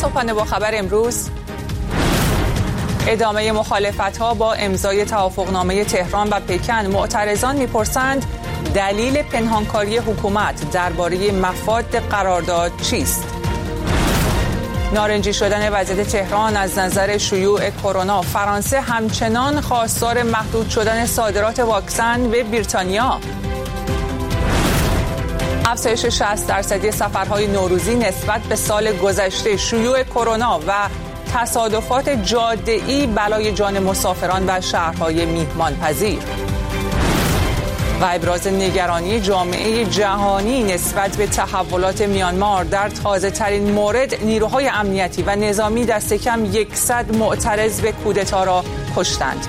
صبحانه با خبر امروز: ادامه مخالفت‌ها با امضای توافقنامه تهران و پکن. معترضان می‌پرسند دلیل پنهانکاری حکومت درباره مفاد قرارداد چیست؟ نارنجی شدن وضعیت تهران از نظر شیوع کرونا. فرانسه همچنان خواستار محدود شدن صادرات واکسن به بریتانیا. افزایش 60% سفرهای نوروزی نسبت به سال گذشته. شیوع کرونا و تصادفات جاده‌ای بلای جان مسافران و شهرهای میهمانپذیر. و ابراز نگرانی جامعه جهانی نسبت به تحولات میانمار. در تازه ترین مورد نیروهای امنیتی و نظامی دست کم 100 معترض به کودتا را کشتند.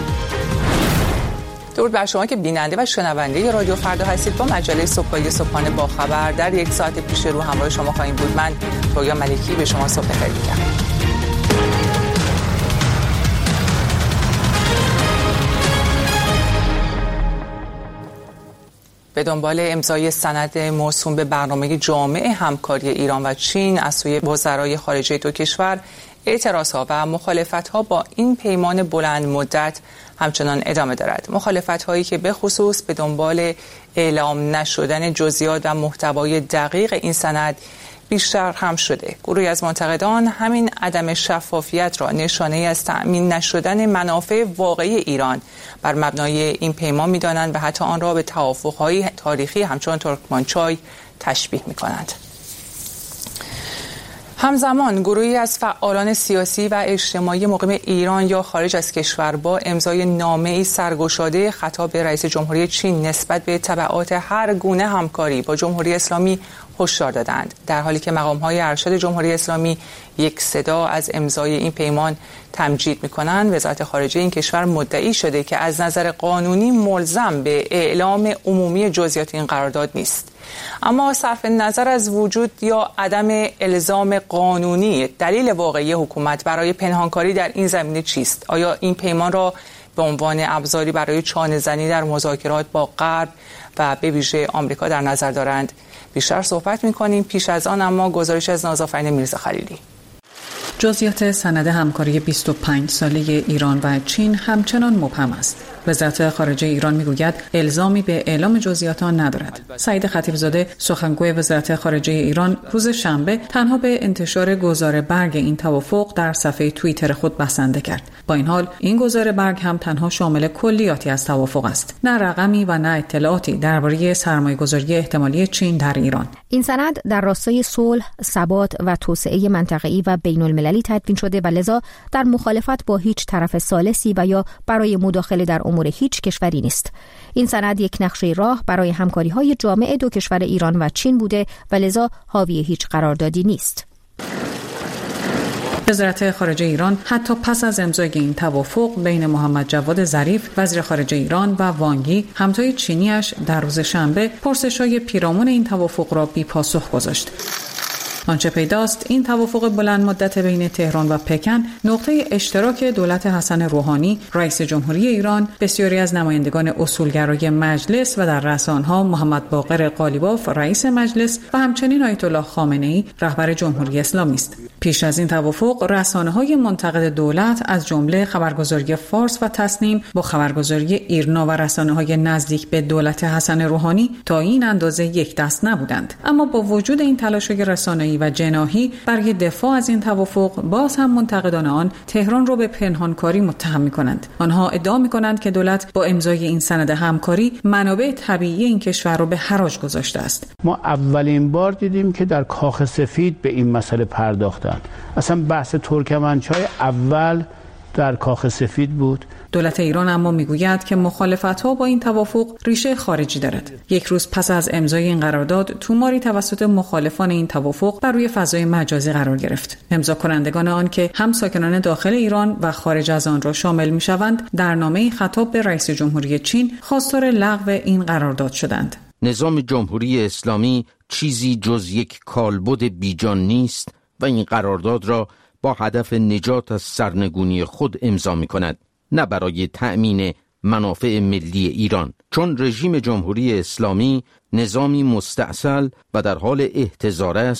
درود بر شما که بیننده و شنونده رادیو فردا هستید. با مجله صبحانه با خبر در یک ساعت پیش رو همراه شما خواهیم بود. من رویا ملکی به شما صبح بخیر میگم. به دنبال امضای سند موسوم به برنامه جامع همکاری ایران و چین از سوی وزرای خارجه دو کشور، اعتراضها و مخالفت‌ها با این پیمان بلند مدت همچنان ادامه دارد. مخالفت‌هایی که به خصوص به دنبال اعلام نشدن جزئیات و محتوای دقیق این سند بیشتر هم شده. گروهی از منتقدان همین عدم شفافیت را نشانه از تأمین نشدن منافع واقعی ایران بر مبنای این پیمان می‌دانند و حتی آن را به توافق‌های تاریخی همچون ترکمانچای تشبیه می‌کنند. همزمان گروهی از فعالان سیاسی و اجتماعی مقیم ایران یا خارج از کشور با امضای نامه‌ای سرگشاده خطاب به رئیس جمهوری چین نسبت به تبعات هر گونه همکاری با جمهوری اسلامی هشدار دادند، در حالی که مقام‌های ارشد جمهوری اسلامی یک صدا از امضای این پیمان تمجید می‌کنند. وزارت خارجه این کشور مدعی شده که از نظر قانونی ملزم به اعلام عمومی جزئیات این قرارداد نیست. اما صرف نظر از وجود یا عدم الزام قانونی، دلیل واقعی حکومت برای پنهانکاری در این زمینه چیست؟ آیا این پیمان را به عنوان ابزاری برای چانه‌زنی در مذاکرات با غرب و به ویژه آمریکا در نظر دارند؟ بیشتر صحبت می‌کنیم. پیش از آن اما گزارش از نازآفرین میرزا خلیلی. جزئیات سند همکاری 25 ساله ایران و چین همچنان مبهم است. وزارت خارجه ایران میگوید الزامی به اعلام جزئیات آن ندارد. سعید خطیبزاده سخنگوی وزارت خارجه ایران روز شنبه تنها به انتشار گزاره برگ این توافق در صفحه توییتر خود بسنده کرد. با این حال این گزاره برگ هم تنها شامل کلیاتی از توافق است، نه رقمی و نه اطلاعاتی درباره سرمایه‌گذاری احتمالی چین در ایران. این سند در راستای صلح، ثبات و توسعه منطقه‌ای و بین‌المللی تدوین شده و لذا در مخالفت با هیچ طرف ثالثی و یا برای مداخله در امور هیچ کشوری نیست. این سند یک نقشه راه برای همکاری‌های جامع دو کشور ایران و چین بوده و لذا حاوی هیچ قراردادی نیست. وزارت خارجه ایران حتی پس از امضای این توافق بین محمد جواد ظریف وزیر خارجه ایران و وانگ یی همتای چینی‌اش در روز شنبه پرسش‌های پیرامون این توافق را بی‌پاسخ گذاشت. آنچه پیداست این توافق بلند مدت بین تهران و پکن نقطه اشتراک دولت حسن روحانی رئیس جمهوری ایران، بسیاری از نمایندگان اصولگرای مجلس و در رأس آنها محمد باقر قالیباف رئیس مجلس و همچنین آیت الله خامنه‌ای رهبر جمهوری اسلامی است. پیش از این توافق رسانه‌های منتقد دولت از جمله خبرگزاری فارس و تسنیم با خبرگزاری ایرنا و رسانه‌های نزدیک به دولت حسن روحانی تا این اندازه یک دست نبودند. اما با وجود این تلاش‌های رسانه‌ای و جناحی برای دفاع از این توافق، باز هم منتقدان آن تهران را به پنهانکاری متهم می‌کنند. آنها ادعا می‌کنند که دولت با امضای این سند همکاری منابع طبیعی این کشور را به حراج گذاشته است. ما اولین بار دیدیم که در کاخ سفید به این مسئله پرداختند. اصلا بحث ترکمنچای اول در کاخ سفید بود. دولت ایران اما میگوید که مخالفت‌ها با این توافق ریشه خارجی دارد. یک روز پس از امضای این قرارداد، توماری توسط مخالفان این توافق بر روی فضای مجازی قرار گرفت. امضا کنندگان آن که هم ساکنان داخل ایران و خارج از آن را شامل می‌شوند، در نامه‌ای خطاب به رئیس جمهوری چین خواستار لغو این قرارداد شدند. نظام جمهوری اسلامی چیزی جز یک کالبد بیجان نیست و این قرارداد را با هدف نجات از سرنگونی خود امضا می‌کند، نه برای تأمین منافع ملی ایران، چون رژیم جمهوری اسلامی نظامی مستأصل و در حال احتضار است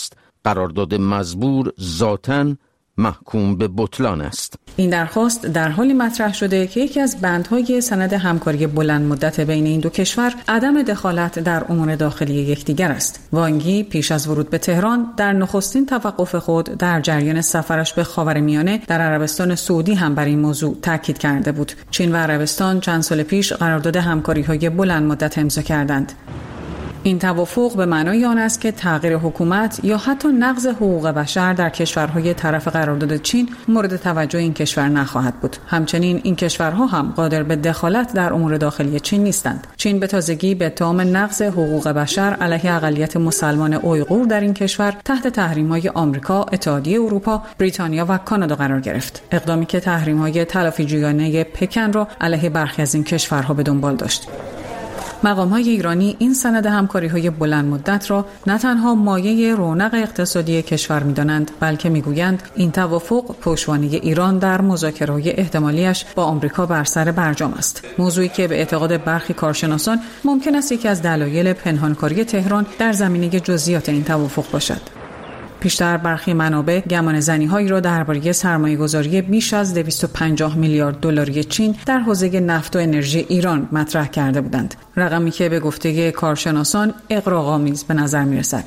قرارداد مزبور ذاتاً محکوم به بطلان است. این درخواست در حالی مطرح شده که یکی از بندهای سند همکاری بلند مدت بین این دو کشور عدم دخالت در امور داخلی یکدیگر است. وانگ یی پیش از ورود به تهران در نخستین توقف خود در جریان سفرش به خاورمیانه در عربستان سعودی هم بر این موضوع تاکید کرده بود. چین و عربستان چند سال پیش قرارداد همکاری‌های بلند مدت امضا کردند. این توافق به معنای آن است که تغییر حکومت یا حتی نقض حقوق بشر در کشورهای طرف قرارداد چین مورد توجه این کشور نخواهد بود. همچنین این کشورها هم قادر به دخالت در امور داخلی چین نیستند. چین به تازگی به اتهام نقض حقوق بشر علیه اقلیت مسلمان اویغور در این کشور تحت تحریم‌های آمریکا، اتحادیه اروپا، بریتانیا و کانادا قرار گرفت. اقدامی که تحریم‌های تلافی‌جویانه پکن را علیه برخی از این کشورها به دنبال داشت. مقام‌های ایرانی این سند همکاری‌های بلند مدت را نه تنها مایه رونق اقتصادی کشور می‌دانند، بلکه می‌گویند این توافق پشتوانه ایران در مذاکره‌های احتمالی‌اش با آمریکا بر سر برجام است. موضوعی که به اعتقاد برخی کارشناسان ممکن است یکی از دلایل پنهانکاری تهران در زمینه جزئیات این توافق باشد. پیشتر برخی منابع گمانه‌زنی‌هایی را درباره سرمایه‌گذاری بیش از 250 میلیارد دلاری چین در حوزه نفت و انرژی ایران مطرح کرده بودند. رقمی که به گفته کارشناسان اغراق‌آمیز به نظر می‌رسد.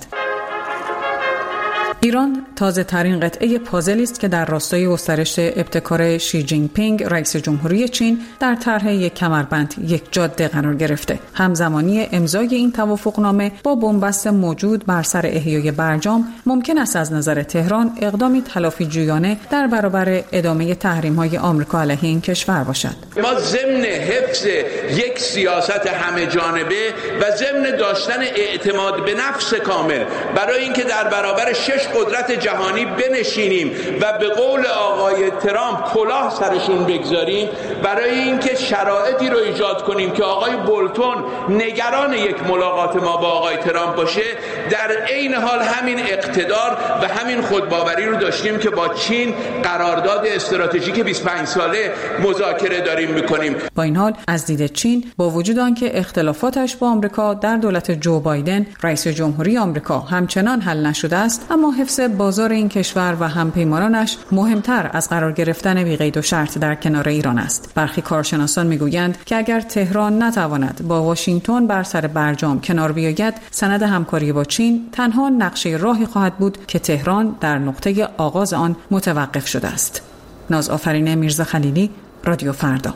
ایران تازه ترین قطعه پازلی است که در راستای گسترش ابتکار شی جین پینگ رئیس جمهوری چین در طرح یک کمربند یک جاده قرار گرفته. همزمانی امضای این توافقنامه با بنبست موجود بر سر احیای برجام ممکن است از نظر تهران اقدامی تلافی‌جویانه در برابر ادامه تحریم‌های آمریکا علیه این کشور باشد. ما ضمن حفظ یک سیاست همه جانبه و ضمن داشتن اعتماد به نفس کامل برای اینکه در برابر 6 قدرت جهانی بنشینیم و به قول آقای ترامپ کلاه سرشون بگذاریم، برای اینکه شرایطی رو ایجاد کنیم که آقای بولتون نگران یک ملاقات ما با آقای ترامپ باشه، در عین حال همین اقتدار و همین خودباوری رو داشتیم که با چین قرارداد استراتژیک 25 ساله مذاکره داریم میکنیم. با این حال از دید چین با وجود آنکه اختلافاتش با آمریکا در دولت جو بایدن رئیس جمهوری آمریکا همچنان حل نشده است، اما حفظ بازار این کشور و همپیمانانش مهمتر از قرار گرفتن بی قید و شرط در کنار ایران است. برخی کارشناسان میگویند که اگر تهران نتواند با واشنگتن بر سر برجام کنار بیاید، سند همکاری با چین تنها نقشه راهی خواهد بود که تهران در نقطه آغاز آن متوقف شده است. نازآفرین میرزا خلیلی، رادیو فردا.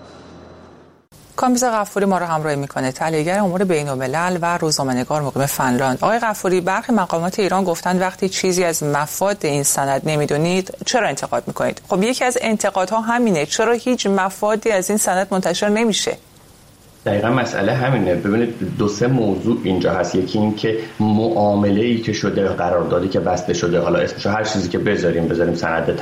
کامبیز غفوری ما رو همراهی میکنه، تحلیلگر امور بین‌الملل و روزنامه‌نگار مقیم فنلاند. آقای غفوری، برخی مقامات ایران گفتند وقتی چیزی از مفاد این سند نمیدونید چرا انتقاد میکنید؟ خب یکی از انتقادها همینه، چرا هیچ مفادی از این سند منتشر نمیشه؟ دقیقا مسئله همینه. ببینید 2-3 موضوع اینجا هست. یکی این که معامله‌ای که شده، قراردادی که بسته شده، حالا اسمشو هر چیزی که بذاریم سند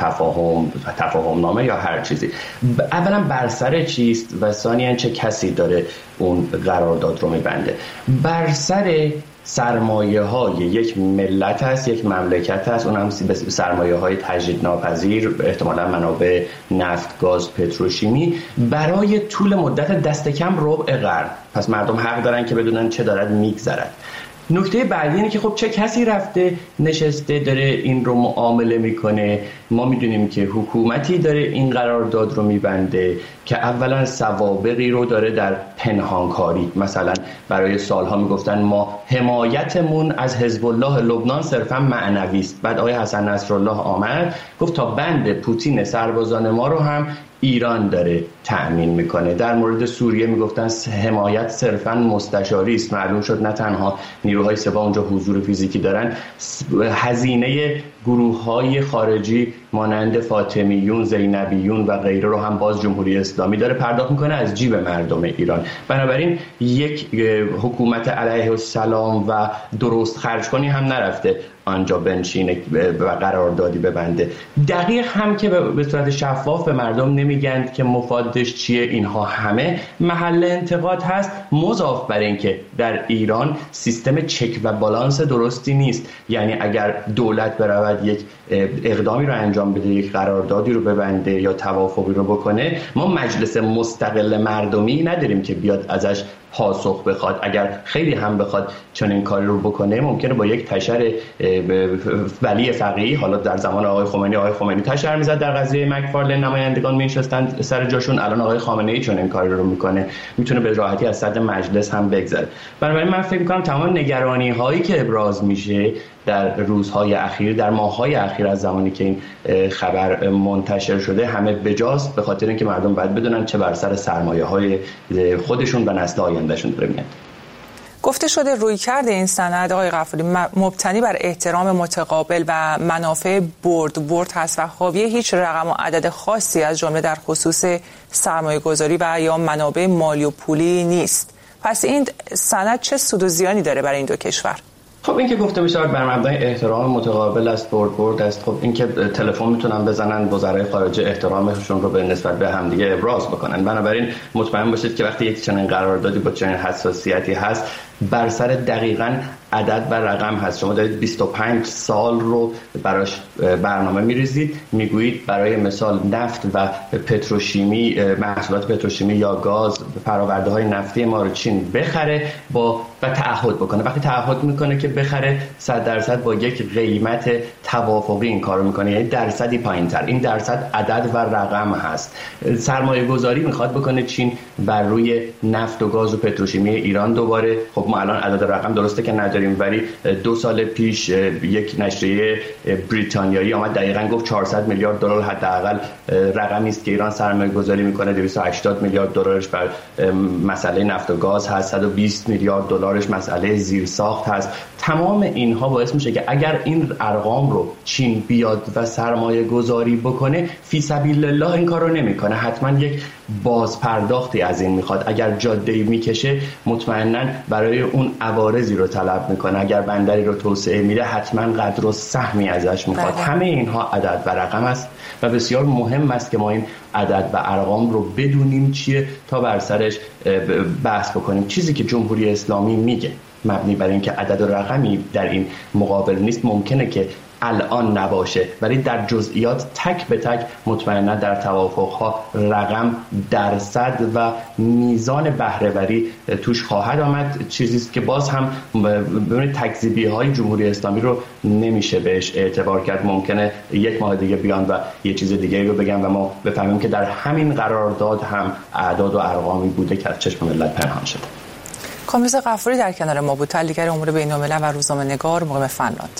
تفاهم نامه یا هر چیزی، اولا بر سر چیست و ثانیاً چه کسی داره اون قرارداد رو میبنده. بر سر سرمایه‌های یک ملت است، یک مملکت است، اون هم سرمایه‌های تجدید ناپذیر، احتمالاً منابع نفت، گاز، پتروشیمی برای طول مدت دست کم ربع قرن. پس مردم حق دارن که بدونن چه دارد میگذرد. نکته بعدی اینه که خب چه کسی رفته نشسته داره این رو معامله میکنه. ما میدونیم که حکومتی داره این قرارداد رو میبنده که اولا سوابقی رو داره در پنهانکاری. مثلا برای سالها میگفتن ما حمایتمون از حزب الله لبنان صرفا معنوی است. بعد آقای حسن نصرالله آمد گفت تا بند پوتین سربازان ما رو هم ایران داره تأمین میکنه. در مورد سوریه میگفتن حمایت صرفا مستشاری است. معلوم شد نه تنها نیروهای سپاه اونجا حضور فیزیکی دارن، هزینه گروه‌های خارجی مانند فاطمیون، زینبیون و غیره رو هم باز جمهوری اسلامی داره پرداخت میکنه از جیب مردم ایران. بنابراین یک حکومت علیه السلام و درست خرج کنی هم نرفته آنجا بنشینه و قراردادی ببنده. دقیق هم که به صورت شفاف به مردم نمیگند که مفادش چیه. اینها همه محل انتقاد هست، مضاف بر این که در ایران سیستم چک و بالانس درستی نیست. یعنی اگر دولت برود یک اقدامی رو انجام بده، یک قراردادی رو ببنده یا توافقی رو بکنه، ما مجلس مستقل مردمی نداریم که بیاد ازش پاسخ بخواد، اگر خیلی هم بخواد چنین کاری رو بکنه، ممکنه با یک تشر ولی فقیه، حالا در زمان آقای خمینی تشر میزد در قضیه مکفارلین، نمایندگان میشستن سر جاشون، الان آقای خامنه‌ای چنین کاری رو میکنه، میتونه به راحتی از صدر مجلس هم بگذره. بنابراین من فکر میکنم تمام نگرانی هایی که ابراز میشه در روزهای اخیر، در ماههای اخیر از زمانی که این خبر منتشر شده، همه بجاست، به خاطر اینکه مردم باید بدونن چه بر سر سرمایه‌های خودشون و نسل آیندهشون داره میاد. گفته شده رویکرد این سند آقای غفوری مبتنی بر احترام متقابل و منافع برد هست و حاوی هیچ رقم و عدد خاصی از جمله در خصوص سرمایه‌گذاری و یا منابع مالی و پولی نیست. پس این سند چه سود و زیانی داره برای این دو کشور؟ خب این که گفته میشه بر مبنای احترام متقابل است، برد است، خب این که تلفن میتونن بزنن وزرای خارجه احترامشون رو به نسبت به همدیگه ابراز بکنن. بنابراین مطمئن باشید که وقتی یک چنین قراردادی با چنین حساسیتی هست، بر سر دقیقاً عدد و رقم هست. شما دارید 25 سال رو براش برنامه می‌ریزید، میگویید برای مثال نفت و پتروشیمی، محصولات پتروشیمی یا گاز، فرآورده‌های نفتی ما رو چین بخره و تعهد بکنه. وقتی تعهد میکنه که بخره 100% با یک قیمت توافقی این کارو میکنه، یعنی درصدی پایین‌تر. این درصد عدد و رقم هست. سرمایه گذاری میخواد بکنه چین بر روی نفت و گاز و پتروشیمی ایران دوباره. خب ما الان عدد رقم درسته که نداریم، ولی 2 سال پیش یک نشریه بریتانیایی آمد دقیقاً گفت 400 میلیارد دلار حداقل رقمی است که ایران سرمایه گذاری میکنه. 280 میلیارد دلارش بر مسئله نفت و گاز هست، 120 میلیارد دلارش مسئله زیرساخت هست. تمام اینها باعث میشه که اگر این ارقام رو چین بیاد و سرمایه گذاری بکنه، فی سبیل الله این کار رو نمیکنه، حتما یک بازپرداختی از این میخواد. اگر جاده‌ای میکشه مطمئناً برای اون عوارضی رو طلب میکنه، اگر بندری رو توسعه میده حتما قدر و سهمی ازش میخواد. همه اینها عدد و رقم است و بسیار مهم است که ما این عدد و ارقام رو بدونیم چیه تا بر سرش بحث بکنیم. چیزی که جمهوری اسلامی میگه مبنی بر اینکه عدد و رقمی در این مقابل نیست، ممکنه که الان نباشه، ولی در جزئیات تک به تک مطمئنا در توافقها رقم، درصد و میزان بهره‌وری توش خواهد آمد. چیزی است که باز هم ببینید تکذیبی‌های جمهوری اسلامی رو نمیشه بهش اعتبار کرد. ممکنه یک ماه دیگه بیان و یه چیز دیگه رو بگن و ما بفهمیم که در همین قرارداد هم اعداد و ارقامی بوده که از چشم ملت پنهان شده. کامروز غفوری در کنار ما بود، تحلیلگر امور بین‌الملل و روزنامه‌نگار مقیم فنلاند.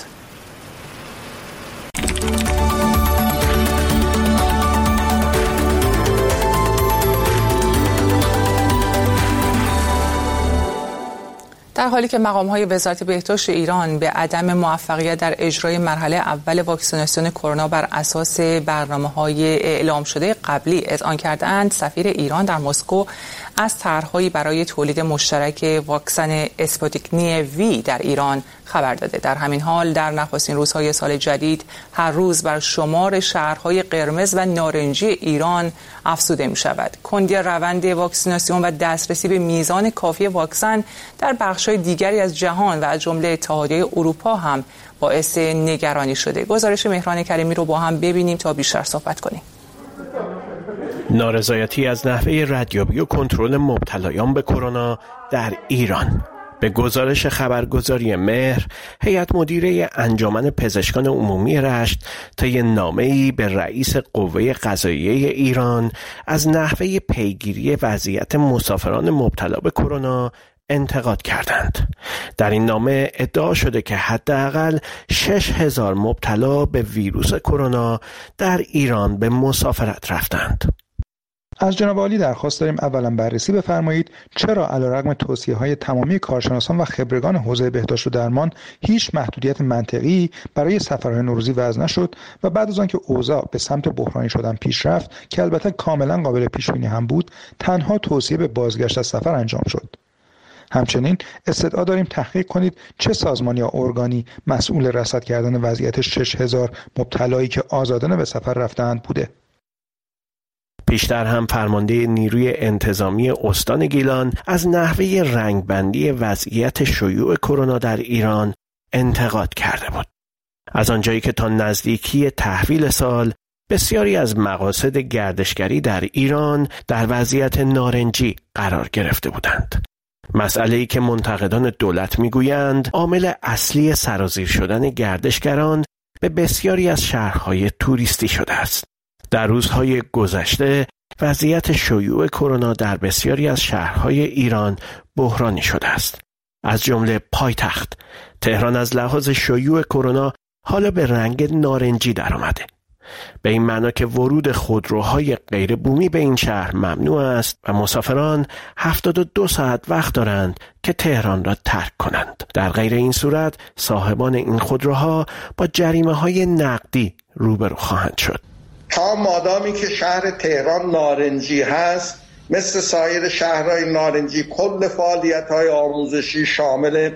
در حالی که مقام‌های وزارت بهداشت ایران به عدم موفقیت در اجرای مرحله اول واکسیناسیون کرونا بر اساس برنامه‌های اعلام شده قبلی اذعان کردند، سفیر ایران در مسکو از طرح‌هایی برای تولید مشترک واکسن اسپوتنیک وی در ایران خبر داده. در همین حال در نخستین روزهای سال جدید هر روز بر شمار شهرهای قرمز و نارنجی ایران افزوده می‌شود. کندی روند واکسیناسیون و دسترسی به میزان کافی واکسن در بخش‌های دیگری از جهان و از جمله اتحادیه اروپا هم باعث نگرانی شده. گزارش مهران کریمی رو با هم ببینیم تا بیشتر صحبت کنیم. نارضایتی از نحوه ردیابی و کنترل مبتلایان به کرونا در ایران. به گزارش خبرگزاری مهر، هیئت مدیره انجمن پزشکان عمومی رشت طی نامه‌ای به رئیس قوه قضاییه ایران از نحوه پیگیری وضعیت مسافران مبتلا به کرونا انتقاد کردند. در این نامه ادعا شده که حداقل 6,000 مبتلا به ویروس کرونا در ایران به مسافرت رفتند. از جناب عالی درخواست داریم اولا بررسی بفرمایید چرا علیرغم توصیه‌های تمامی کارشناسان و خبرگان حوزه بهداشت و درمان هیچ محدودیت منطقی برای سفرهای نوروزی وضع نشد و بعد از آنکه اوضاع به سمت بحرانی شدن پیش رفت که البته کاملا قابل پیش بینی هم بود، تنها توصیه به بازگشت از سفر انجام شد. همچنین استدعا داریم تحقیق کنید چه سازمان یا ارگانی مسئول رصد کردن وضعیت 6,000 مبتلایی که آزادانه به سفر رفتند بوده. پیشتر هم فرمانده نیروی انتظامی استان گیلان از نحوه رنگبندی وضعیت شیوع کرونا در ایران انتقاد کرده بود. از آنجایی که تا نزدیکی تحویل سال بسیاری از مقاصد گردشگری در ایران در وضعیت نارنجی قرار گرفته بودند. مسئله‌ای که منتقدان دولت میگویند عامل اصلی سرازیر شدن گردشگران به بسیاری از شهرهای توریستی شده است. در روزهای گذشته وضعیت شیوع کرونا در بسیاری از شهرهای ایران بحرانی شده است. از جمله پایتخت تهران از لحاظ شیوع کرونا حالا به رنگ نارنجی درآمده. به این معنا که ورود خودروهای غیر بومی به این شهر ممنوع است و مسافران 72 ساعت وقت دارند که تهران را ترک کنند. در غیر این صورت صاحبان این خودروها با جریمه‌های نقدی روبرو خواهند شد. تا مادامی که شهر تهران نارنجی هست، مثل سایر شهرهای نارنجی کل فعالیت‌های آموزشی شامل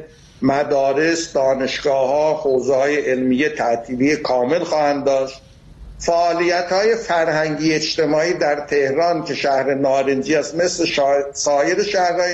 مدارس، دانشگاه‌ها، حوزه‌های علمیه تعطیلی کامل خواهند داشت. فعالیت‌های فرهنگی اجتماعی در تهران که شهر نارنجی است، مثل سایر شهرهای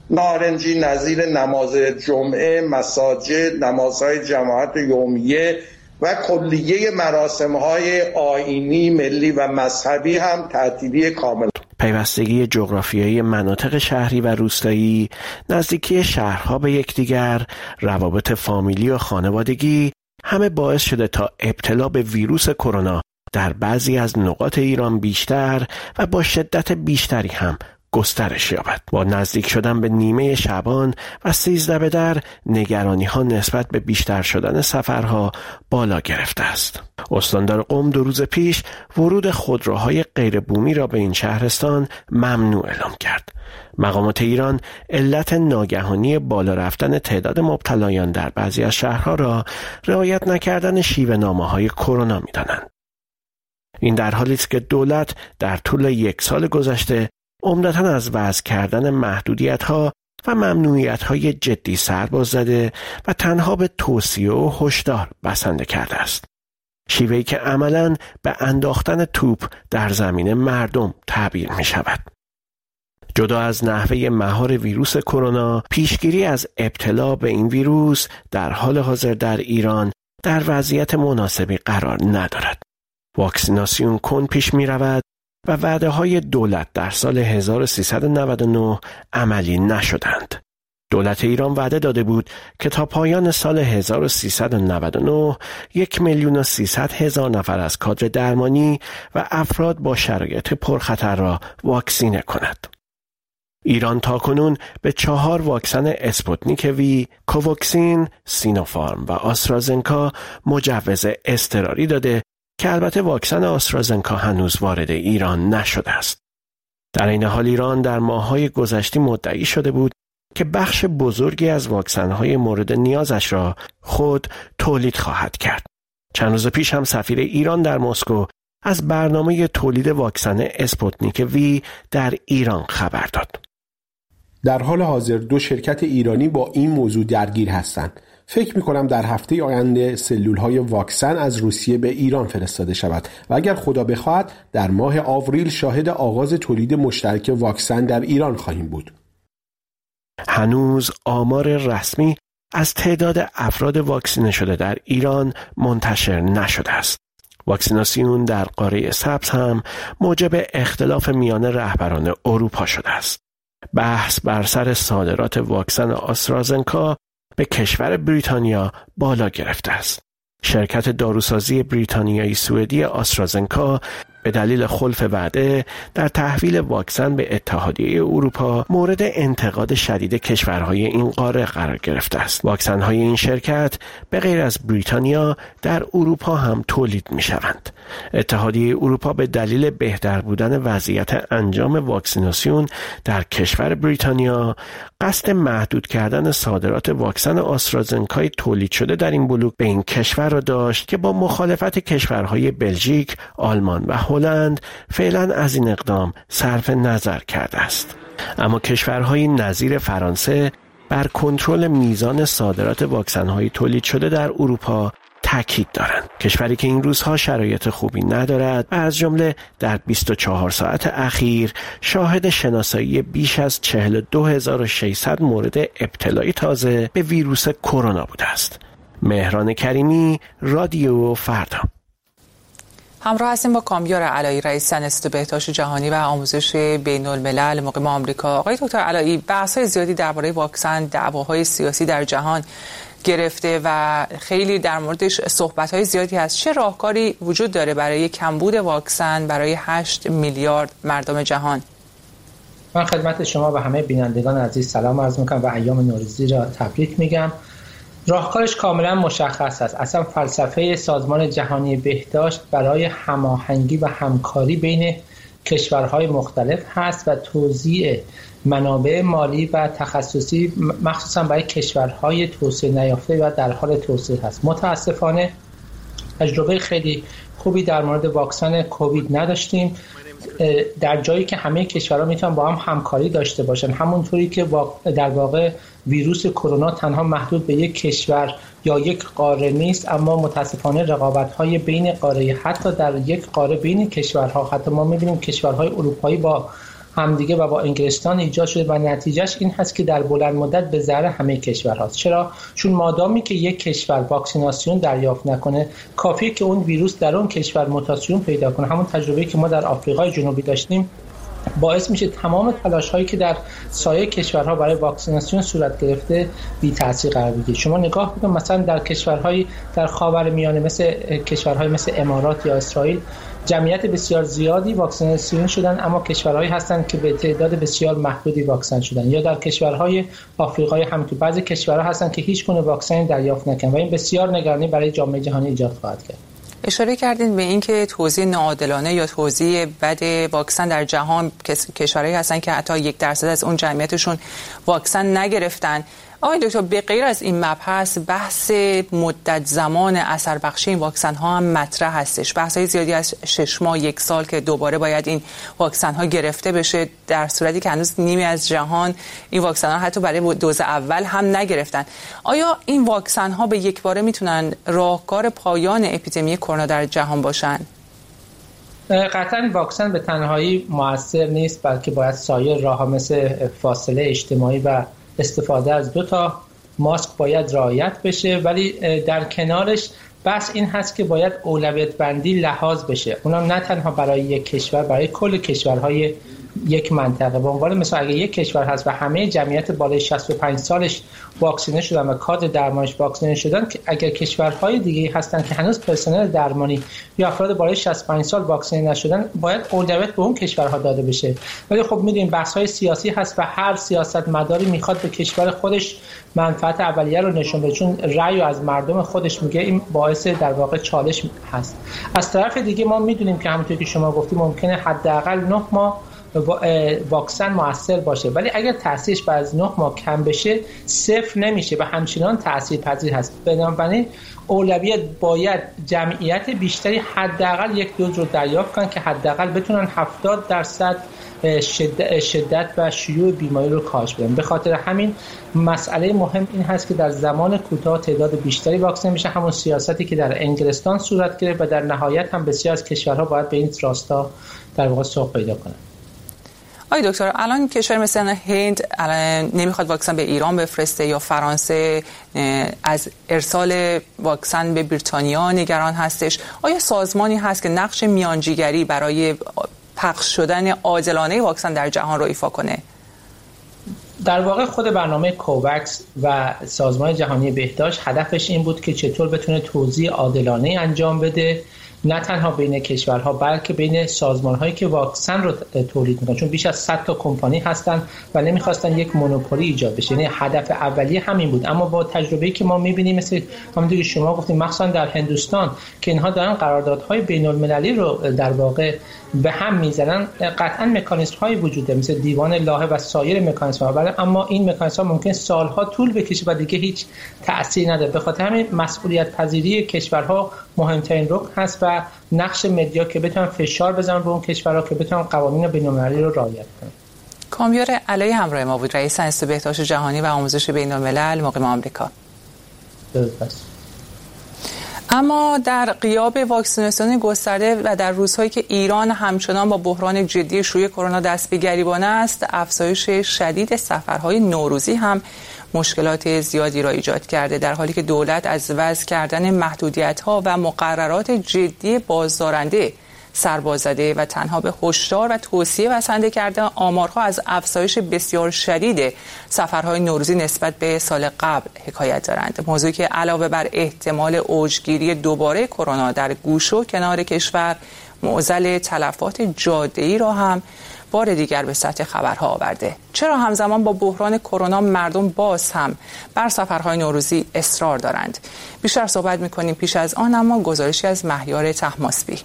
نارنجی نظیر نماز جمعه، مساجد، نمازهای جماعت یومیه و کلیه مراسم‌های آیینی، ملی و مذهبی هم تعطیلی کامل. پیوستگی جغرافیایی مناطق شهری و روستایی، نزدیکی شهرها به یکدیگر، روابط فامیلی و خانوادگی همه باعث شده تا ابتلا به ویروس کرونا در بعضی از نقاط ایران بیشتر و با شدت بیشتری هم گسترش یابد. با نزدیک شدن به نیمه شعبان و 13 به در، نگرانی ها نسبت به بیشتر شدن سفرها بالا گرفته است. استاندار قم 2 روز پیش ورود خودروهای غیر بومی را به این شهرستان ممنوع اعلام کرد. مقامات ایران علت ناگهانی بالا رفتن تعداد مبتلایان در بعضی از شهرها را رعایت نکردن شیوه نامه‌های کرونا می‌دانند. این در حالی است که دولت در طول 1 سال گذشته عمدتاً از وضع کردن محدودیت‌ها و ممنوعیت‌های جدی سرباز زده و تنها به توصیه و هشدار بسنده کرده است. شیوهی که عملاً به انداختن توپ در زمین مردم تعبیر می‌شود. جدا از نحوه مهار ویروس کرونا، پیشگیری از ابتلا به این ویروس در حال حاضر در ایران در وضعیت مناسبی قرار ندارد. واکسیناسیون کند پیش می رود و وعده های دولت در سال 1399 عملی نشدند. دولت ایران وعده داده بود که تا پایان سال 1399 1,300,000 نفر از کادر درمانی و افراد با شرایط پرخطر را واکسینه کند. ایران تاکنون به 4 واکسن اسپوتنیک وی، کوواکسین، سینوفارم و آسترازنکا مجوز اضطراری داده که البته واکسن آسترازنکا هنوز وارد ایران نشده است. در این حال ایران در ماه‌های گذشته مدعی شده بود که بخش بزرگی از واکسن‌های مورد نیازش را خود تولید خواهد کرد. چند روز پیش هم سفیر ایران در مسکو از برنامه تولید واکسن اسپوتنیک وی در ایران خبر داد. در حال حاضر 2 شرکت ایرانی با این موضوع درگیر هستند. فکر می‌کنم در هفته آینده سلول‌های واکسن از روسیه به ایران فرستاده شود و اگر خدا بخواهد در ماه آوریل شاهد آغاز تولید مشترک واکسن در ایران خواهیم بود. هنوز آمار رسمی از تعداد افراد واکسینه شده در ایران منتشر نشده است. واکسیناسیون در قاره سبز هم موجب اختلاف میان رهبران اروپا شده است. بحث بر سر صادرات واکسن آسترازنکا به کشور بریتانیا بالا گرفته است. شرکت داروسازی بریتانیایی سوئدی آسترازنکا به دلیل خلف وعده در تحویل واکسن به اتحادیه اروپا مورد انتقاد شدید کشورهای این قاره قرار گرفته است. واکسن‌های این شرکت به غیر از بریتانیا در اروپا هم تولید می‌شوند. اتحادیه اروپا به دلیل بهتر بودن وضعیت انجام واکسیناسیون در کشور بریتانیا قصد محدود کردن صادرات واکسن آسترازنکای تولید شده در این بلوک به این کشور را داشت که با مخالفت کشورهای بلژیک، آلمان و هلند فعلا از این اقدام صرف نظر کرده است. اما کشورهای نظیر فرانسه بر کنترل میزان صادرات واکسن‌های تولید شده در اروپا تاکید دارند. کشوری که این روزها شرایط خوبی ندارد و از جمله در 24 ساعت اخیر شاهد شناسایی بیش از 42600 مورد ابتلای تازه به ویروس کرونا بوده است. مهران کریمی، رادیو فردا. همراه هستیم با کامیار علایی، رئیس انستیتوت بهداشت جهانی و آموزش بین‌الملل مقیم آمریکا. آقای دکتر علایی، بحث‌های زیادی درباره واکسن، دعواهای سیاسی در جهان گرفته و خیلی در موردش صحبت‌های زیادی هست. چه راهکاری وجود داره برای کمبود واکسن برای 8 میلیارد مردم جهان؟ من خدمت شما و همه بینندگان عزیز سلام عرض می‌کنم و ایام نوروزی را تبریک میگم. راهکارش کاملا مشخص است. اصلا فلسفه سازمان جهانی بهداشت برای هماهنگی و همکاری بین کشورهای مختلف هست و توزیع منابع مالی و تخصصی مخصوصا برای کشورهای توسعه نیافته و در حال توسعه هست. متاسفانه تجربه خیلی خوبی در مورد واکسن کووید نداشتیم. در جایی که همه کشورها میتونن با هم همکاری داشته باشن، همونطوری که در واقع ویروس کرونا تنها محدود به یک کشور یا یک قاره نیست، اما متاسفانه رقابت‌های بین قاره، حتی در یک قاره بین کشورها، حتی ما می‌بینیم کشورهای اروپایی با همدیگه و با انگلستان ایجاد شده و نتیجهش این هست که در بلند مدت به ضرر همه کشورهاست. چرا؟ چون مادامی که یک کشور واکسیناسیون دریافت نکنه، کافیه که اون ویروس در اون کشور موتاسیون پیدا کنه. همون تجربه‌ای که ما در آفریقای جنوبی داشتیم باعث میشه تمام تلاش‌هایی که در سایر کشورها برای واکسیناسیون صورت گرفته بی تاثیر قرار بگیره. شما نگاه کنید مثلا در کشورهای در خاورمیانه مثل کشورهای مثل امارات یا اسرائیل جمعیت بسیار زیادی واکسیناسیون شدن، اما کشورهایی هستند که به تعداد بسیار محدودی واکسن شدن. یا در کشورهای آفریقای همینطور بعضی کشورها هستند که هیچ گونه واکسن دریافت نکردن و این بسیار نگرانی برای جامعه جهانی ایجاد خواهد کرد. اشاره کردین به این که توزیع ناعادلانه یا توزیع بد واکسن در جهان، کشورهایی هستن که حتی 1% از اون جمعیتشون واکسن نگرفتن. آقای دکتر، به غیر از این مبحث بحث مدت زمان اثر بخشی این واکسن ها هم مطرح هستش. بحث های زیادی از 6 ماه 1 سال که دوباره باید این واکسن ها گرفته بشه، در صورتی که هنوز نیمی از جهان این واکسن ها حتی برای دوز اول هم نگرفتن. آیا این واکسن ها به یک باره میتونن راهکار پایان اپیدمی کرونا در جهان باشن؟ قطعا واکسن به تنهایی موثر نیست، بلکه باید سایر راه‌ها مثل فاصله اجتماعی و استفاده از 2 تا ماسک باید رعایت بشه، ولی در کنارش بس این هست که باید اولویت بندی لحاظ بشه. اونم نه تنها برای یک کشور، برای کل کشورهای یک منطقه. به عنوان مثلا اگه یک کشور هست و همه جمعیت بالای 65 سالش واکسینه شدن و کادر درمانش واکسینه شدن، که اگر کشورهای دیگه هستن که هنوز پرسنل درمانی یا افراد بالای 65 سال واکسینه نشدن، باید اولویت به اون کشورها داده بشه. ولی خب می‌دونیم بحث‌های سیاسی هست و هر سیاستمداری میخواد به کشور خودش منفعت اولیه رو نشون بده، چون رأی از مردم خودش میگه. این باعث در واقع چالش هست. از طرف دیگه ما می‌دونیم که همونطور که شما گفتید ممکنه حداقل 9 ماه واکسن موثر باشه، ولی اگر تاثیرش بعد از 9 ماه کم بشه صفر نمیشه و همچنان تاثیرپذیر هست. بنابراین اولویت باید جمعیت بیشتری حداقل یک دوز رو دریافت کنن که حداقل بتونن 70% شدت و شیوع بیماری رو کاهش بدن. به خاطر همین مسئله مهم این هست که در زمان کوتاه تعداد بیشتری واکسن میشه، همون سیاستی که در انگلستان صورت گرفت و در نهایت هم بسیار از کشورها باید به این راستا در واقع سوق پیدا کنن. آقای دکتر، الان کشور مثل هند نمیخواد واکسن به ایران بفرسته یا فرانسه از ارسال واکسن به بریتانیا نگران هستش. آیا سازمانی هست که نقش میانجیگری برای پخش شدن عادلانه واکسن در جهان رو ایفا کنه؟ در واقع خود برنامه کووکس و سازمان جهانی بهداشت هدفش این بود که چطور بتونه توزیع عادلانه انجام بده، نه تنها بین کشورها بلکه بین سازمان‌هایی که واکسن رو تولید می‌کنن، چون بیش از 100 تا کمپانی هستن و نمی‌خواستن یک مونوپولی ایجاد بشه. یعنی هدف اولیه همین بود. اما با تجربه‌ای که ما می‌بینیم، مثل همونطور که شما گفتید مخصوصا در هندوستان که اینها دارن قراردادهای بین‌المللی رو در واقع به هم می‌زنن، قطعاً مکانیزم‌هایی وجود داره مثل دیوان لاهه و سایر مکانیزم‌ها، اما این مکانیزم‌ها ممکن سال‌ها طول بکشه و دیگه هیچ تأثیری نداره. به خاطر همین مسئولیت پذیری کشورها مهمترین رکن هست و نقش مدیا که بتونن فشار بزنن به اون کشورها که بتونن قوانین بین‌المللی رو رعایت کنن. کامیار علایی همراه ما بود، رئیس انستیتوت بهداشت جهانی و آموزش بین‌الملل مقیم آمریکا. اما در غیاب واکسیناسیون گسترده و در روزهایی که ایران همچنان با بحران جدی شیوع کرونا دست به گریبان است، افزایش شدید سفرهای نوروزی هم مشکلات زیادی را ایجاد کرده، در حالی که دولت از وضع کردن محدودیت‌ها و مقررات جدی بازدارنده سرباز زده و تنها به هشدار و توصیه بسنده کرده آمارها از افزایش بسیار شدید سفرهای نوروزی نسبت به سال قبل حکایت دارند. موضوعی که علاوه بر احتمال اوجگیری دوباره کرونا در گوش و کنار کشور، معضل تلفات جاده‌ای را هم بار دیگر به سطح خبرها آورده. چرا همزمان با بحران کرونا مردم باز هم بر سفرهای نوروزی اصرار دارند؟ بیشتر صحبت می‌کنیم پیش از آن، اما گزارشی از مهیار طهماسبی.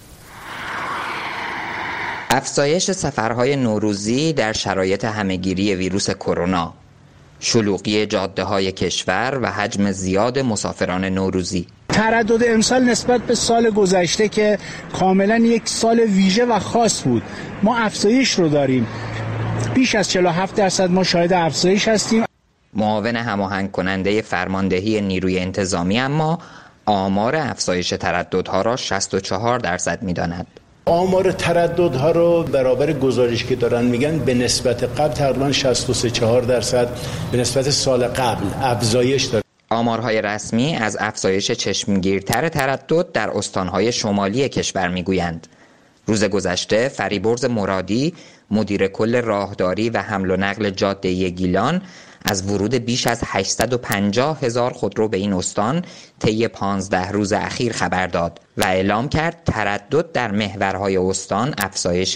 افزایش سفرهای نوروزی در شرایط همهگیری ویروس کرونا، شلوغی جاده‌های کشور و حجم زیاد مسافران نوروزی. تردد امسال نسبت به سال گذشته که کاملا یک سال ویژه و خاص بود، ما افزایش رو داریم. بیش از 47% ما شاهد افزایش هستیم. معاون هماهنگ کننده فرماندهی نیروی انتظامی اما آمار افزایش ترددها را 64% می‌داند. آمار ترددها رو برابر گزارش که دارن میگن به نسبت قبل تقریبا 63% به نسبت سال قبل افزایش داره. آمارهای رسمی از افزایش چشمگیرتر تردد در استانهای شمالی کشور میگویند. روز گذشته فریبرز مرادی، مدیر کل راهداری و حمل و نقل جاده گیلان، از ورود بیش از 850,000 خودرو به این استان طی 15 روز اخیر خبر داد و اعلام کرد تردد در محورهای استان افزایش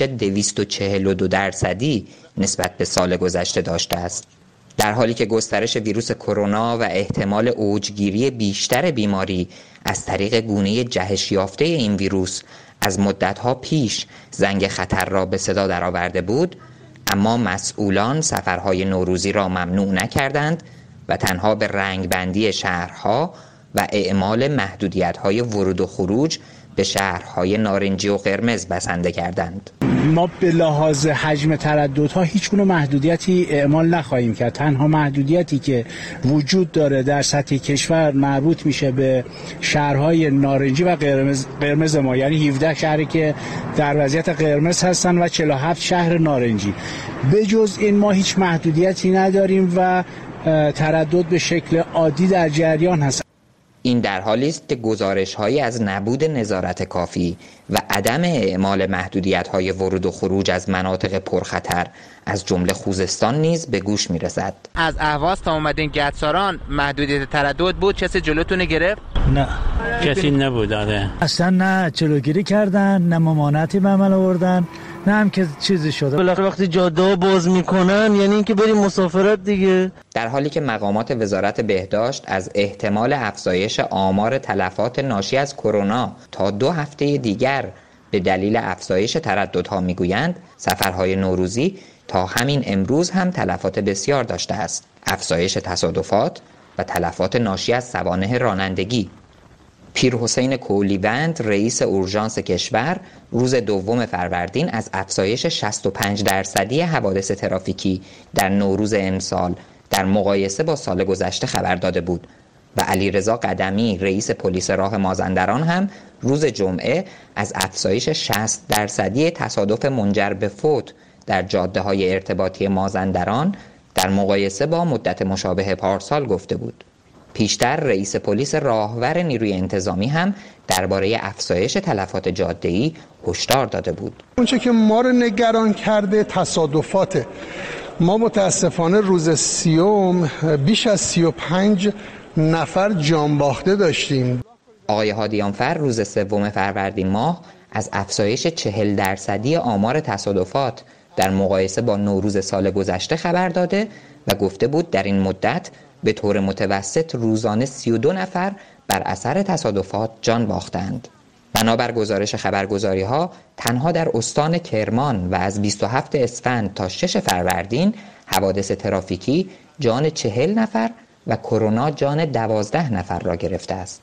242% نسبت به سال گذشته داشته است. در حالی که گسترش ویروس کرونا و احتمال اوجگیری بیشتر بیماری از طریق گونه جهش یافته این ویروس از مدت‌ها پیش زنگ خطر را به صدا درآورده بود، اما مسئولان سفرهای نوروزی را ممنوع نکردند و تنها به رنگبندی شهرها و اعمال محدودیت‌های ورود و خروج به شهرهای نارنجی و قرمز بسنده کردند. ما به لحاظ حجم ترددها هیچ گونه محدودیتی اعمال نخواهیم کرد. تنها محدودیتی که وجود داره در سطح کشور مربوط میشه به شهرهای نارنجی و قرمز ما، یعنی 17 شهری که در وضعیت قرمز هستن و 47 شهر نارنجی. به جز این ما هیچ محدودیتی نداریم و تردد به شکل عادی در جریان هست. این در حالی است که گزارش‌هایی از نبود نظارت کافی و عدم اعمال محدودیت‌های ورود و خروج از مناطق پرخطر از جمله خوزستان نیز به گوش می‌رسد. از اهواز تا اومدین گچساران محدودیت تردد بود، کسی جلوتون گرفت؟ نه، کسی نبود. اصلا نه جلوگیری کردن، نه ممانعتی به عمل آوردن، نه هم که چیزی شده. بالاخره وقتی جاده‌ها باز میکنن یعنی اینکه بریم مسافرت دیگه. در حالی که مقامات وزارت بهداشت از احتمال افزایش آمار تلفات ناشی از کرونا تا 2 هفته دیگر به دلیل افزایش ترددها میگویند، سفرهای نوروزی تا همین امروز هم تلفات بسیار داشته است. افزایش تصادفات و تلفات ناشی از سوانح رانندگی. پیرحسین کولیوند، رئیس اورژانس کشور، روز 2 فروردین از افزایش 65% حوادث ترافیکی در نوروز امسال در مقایسه با سال گذشته خبر داده بود و علیرضا قدمی، رئیس پلیس راه مازندران هم روز جمعه از افزایش 60% تصادف منجر به فوت در جاده‌های ارتباطی مازندران در مقایسه با مدت مشابه پارسال گفته بود. پیشتر رئیس پلیس راهور نیروی انتظامی هم درباره افزایش تلفات جاده‌ای هشدار داده بود. اونچه که ما رو نگران کرده تصادفاته. ما متاسفانه روز 30 بیش از 35 نفر جان باخته داشتیم. آقای هادیانفر روز 3 فروردین ماه از افزایش 40% آمار تصادفات در مقایسه با نوروز سال گذشته خبر داده و گفته بود در این مدت به طور متوسط روزانه 32 نفر بر اثر تصادفات جان باختند. بنابر گزارش خبرگزاری‌ها تنها در استان کرمان و از 27 اسفند تا 6 فروردین حوادث ترافیکی جان 40 نفر و کرونا جان 12 نفر را گرفته است.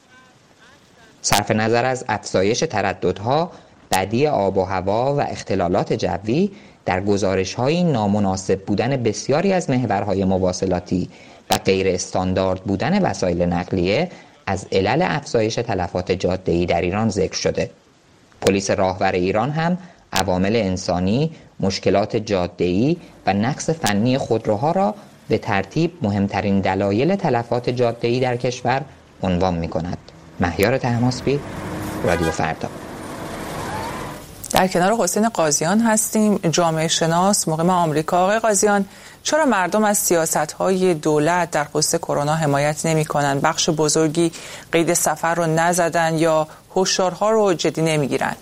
صرف نظر از افزایش ترددها، بدی آب و هوا و اختلالات جوی، در گزارش‌های نامناسب بودن بسیاری از محورهای مواصلاتی و غیر استاندارد بودن وسایل نقلیه از علل افزایش تلفات جاده‌ای در ایران ذکر شده. پلیس راهور ایران هم عوامل انسانی، مشکلات جاده‌ای و نقص فنی خودروها را به ترتیب مهمترین دلایل تلفات جاده‌ای در کشور عنوان می‌کند. مهیار طهماسبی، رادیو فردا. در کنار حسین قاضیان هستیم، جامعه شناس مقیم آمریکا. آقای قاضیان، چرا مردم از سیاست‌های دولت در خصوص کرونا حمایت نمی‌کنند؟ بخش بزرگی قید سفر رو نزدن یا هشدارها رو جدی نمی‌گیرن؟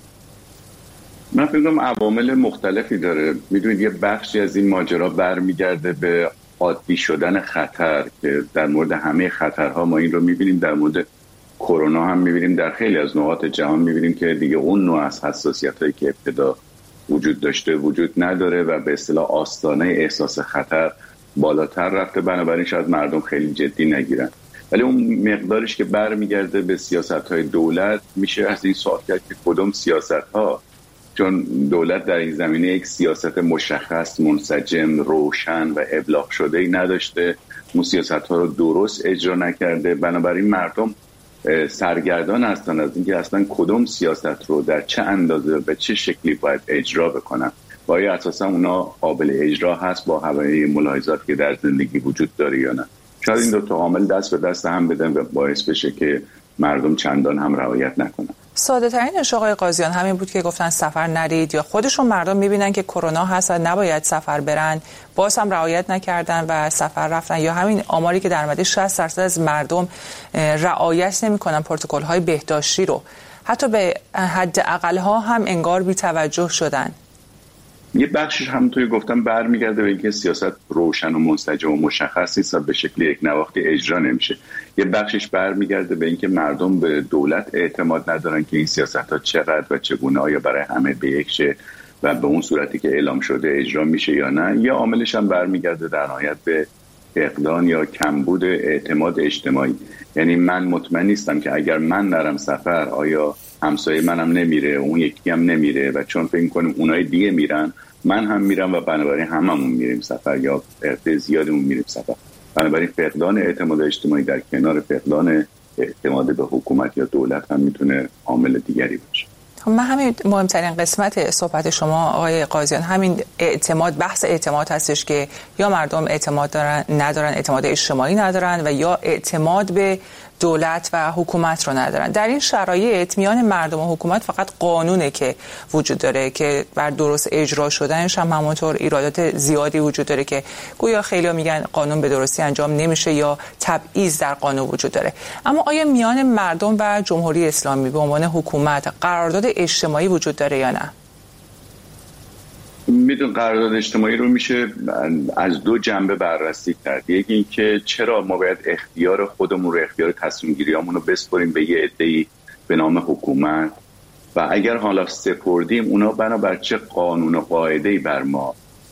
من فکر کنم عوامل مختلفی داره. میدونید یه بخشی از این ماجرا برمیگرده به عادی شدن خطر که در مورد همه خطرها ما این رو می‌بینیم، در مورد کرونا هم می‌بینیم، در خیلی از نقاط جهان می‌بینیم که دیگه اون نوع از حساسیت‌هایی که ابتدا وجود داشته وجود نداره و به اصطلاح آستانه احساس خطر بالاتر رفته، بنابراین شاید مردم خیلی جدی نگیرن. ولی اون مقدارش که برمیگرده به سیاست‌های دولت، میشه از این سوال کرد که کدوم سیاست‌ها، چون دولت در این زمینه یک سیاست مشخص، منسجم، روشن و ابلاغ شده‌ای نداشته، اون سیاست‌ها رو درست اجرا نکرده، بنابراین مردم سرگردان هستن از اینکه اصلا کدوم سیاست رو در چه اندازه و چه شکلی باید اجرا بکنن و آیا اساسا اونا قابل اجرا هست با همه ملاحظاتی که در زندگی وجود داره یا نه. شاید این دو تا عامل دست به دست هم بدن و باعث بشه که مردم چندان هم رعایت نکنن. ساده ترینش آقای قاضیان همین بود که گفتن سفر نرید، یا خودشون مردم میبینن که کرونا هست و نباید سفر برن، باز هم رعایت نکردن و سفر رفتن، یا همین آماری که در مورد 60% از مردم رعایت نمیکنن پروتکل‌های بهداشتی رو، حتی به حد اقل‌ها هم انگار بی‌توجه شدن. یه بخشش همونطوری گفتم برمیگرده به اینکه سیاست روشن و منسجم و مشخص نیست و به شکل یک نواختی اجرا نمیشه. یه بخشش برمیگرده به اینکه مردم به دولت اعتماد ندارن که این سیاست‌ها چقدر و چگونه، آیا برای همه به یک شه و به اون صورتی که اعلام شده اجرا میشه یا نه. یه عاملش هم برمیگرده در نهایت به فقدان یا کمبود اعتماد اجتماعی. یعنی من مطمئن نیستم که اگر من نرم سفر آیا همسایه منم نمیره، اون یکی هم نمیره، و چون فکر می‌کنیم اونای دیگه میرن من هم میرم و بنابراین هممون میریم سفر یا عدد زیادمون میریم سفر. بنابراین فقدان اعتماد اجتماعی در کنار فقدان اعتماد به حکومت یا دولت هم میتونه عامل دیگری باشه. من همین مهمترین قسمت صحبت شما آقای قاضیان همین اعتماد، بحث اعتماد هستش که یا مردم اعتماد ندارن، اعتماد اجتماعی ندارن، و یا اعتماد به دولت و حکومت رو ندارن. در این شرایط میان مردم و حکومت فقط قانونه که وجود داره که بر درست اجرا شدنش هم همونطور ایرادات زیادی وجود داره که گویا خیلی‌ها میگن قانون به درستی انجام نمیشه یا تبعیض در قانون وجود داره. اما آیا میان مردم و جمهوری اسلامی به عنوان حکومت قرارداد اجتماعی وجود داره یا نه؟ میدون قرارداد اجتماعی رو میشه از دو جنبه بررسی کرد. یکی این که چرا ما باید اختیار خودمون رو، اختیار تصمیم گیریامون رو بسپاریم به یه عده‌ای به نام حکومت، و اگر حالا سپردیم اونا بنابر چه قانون و قاعده‌ای بر ما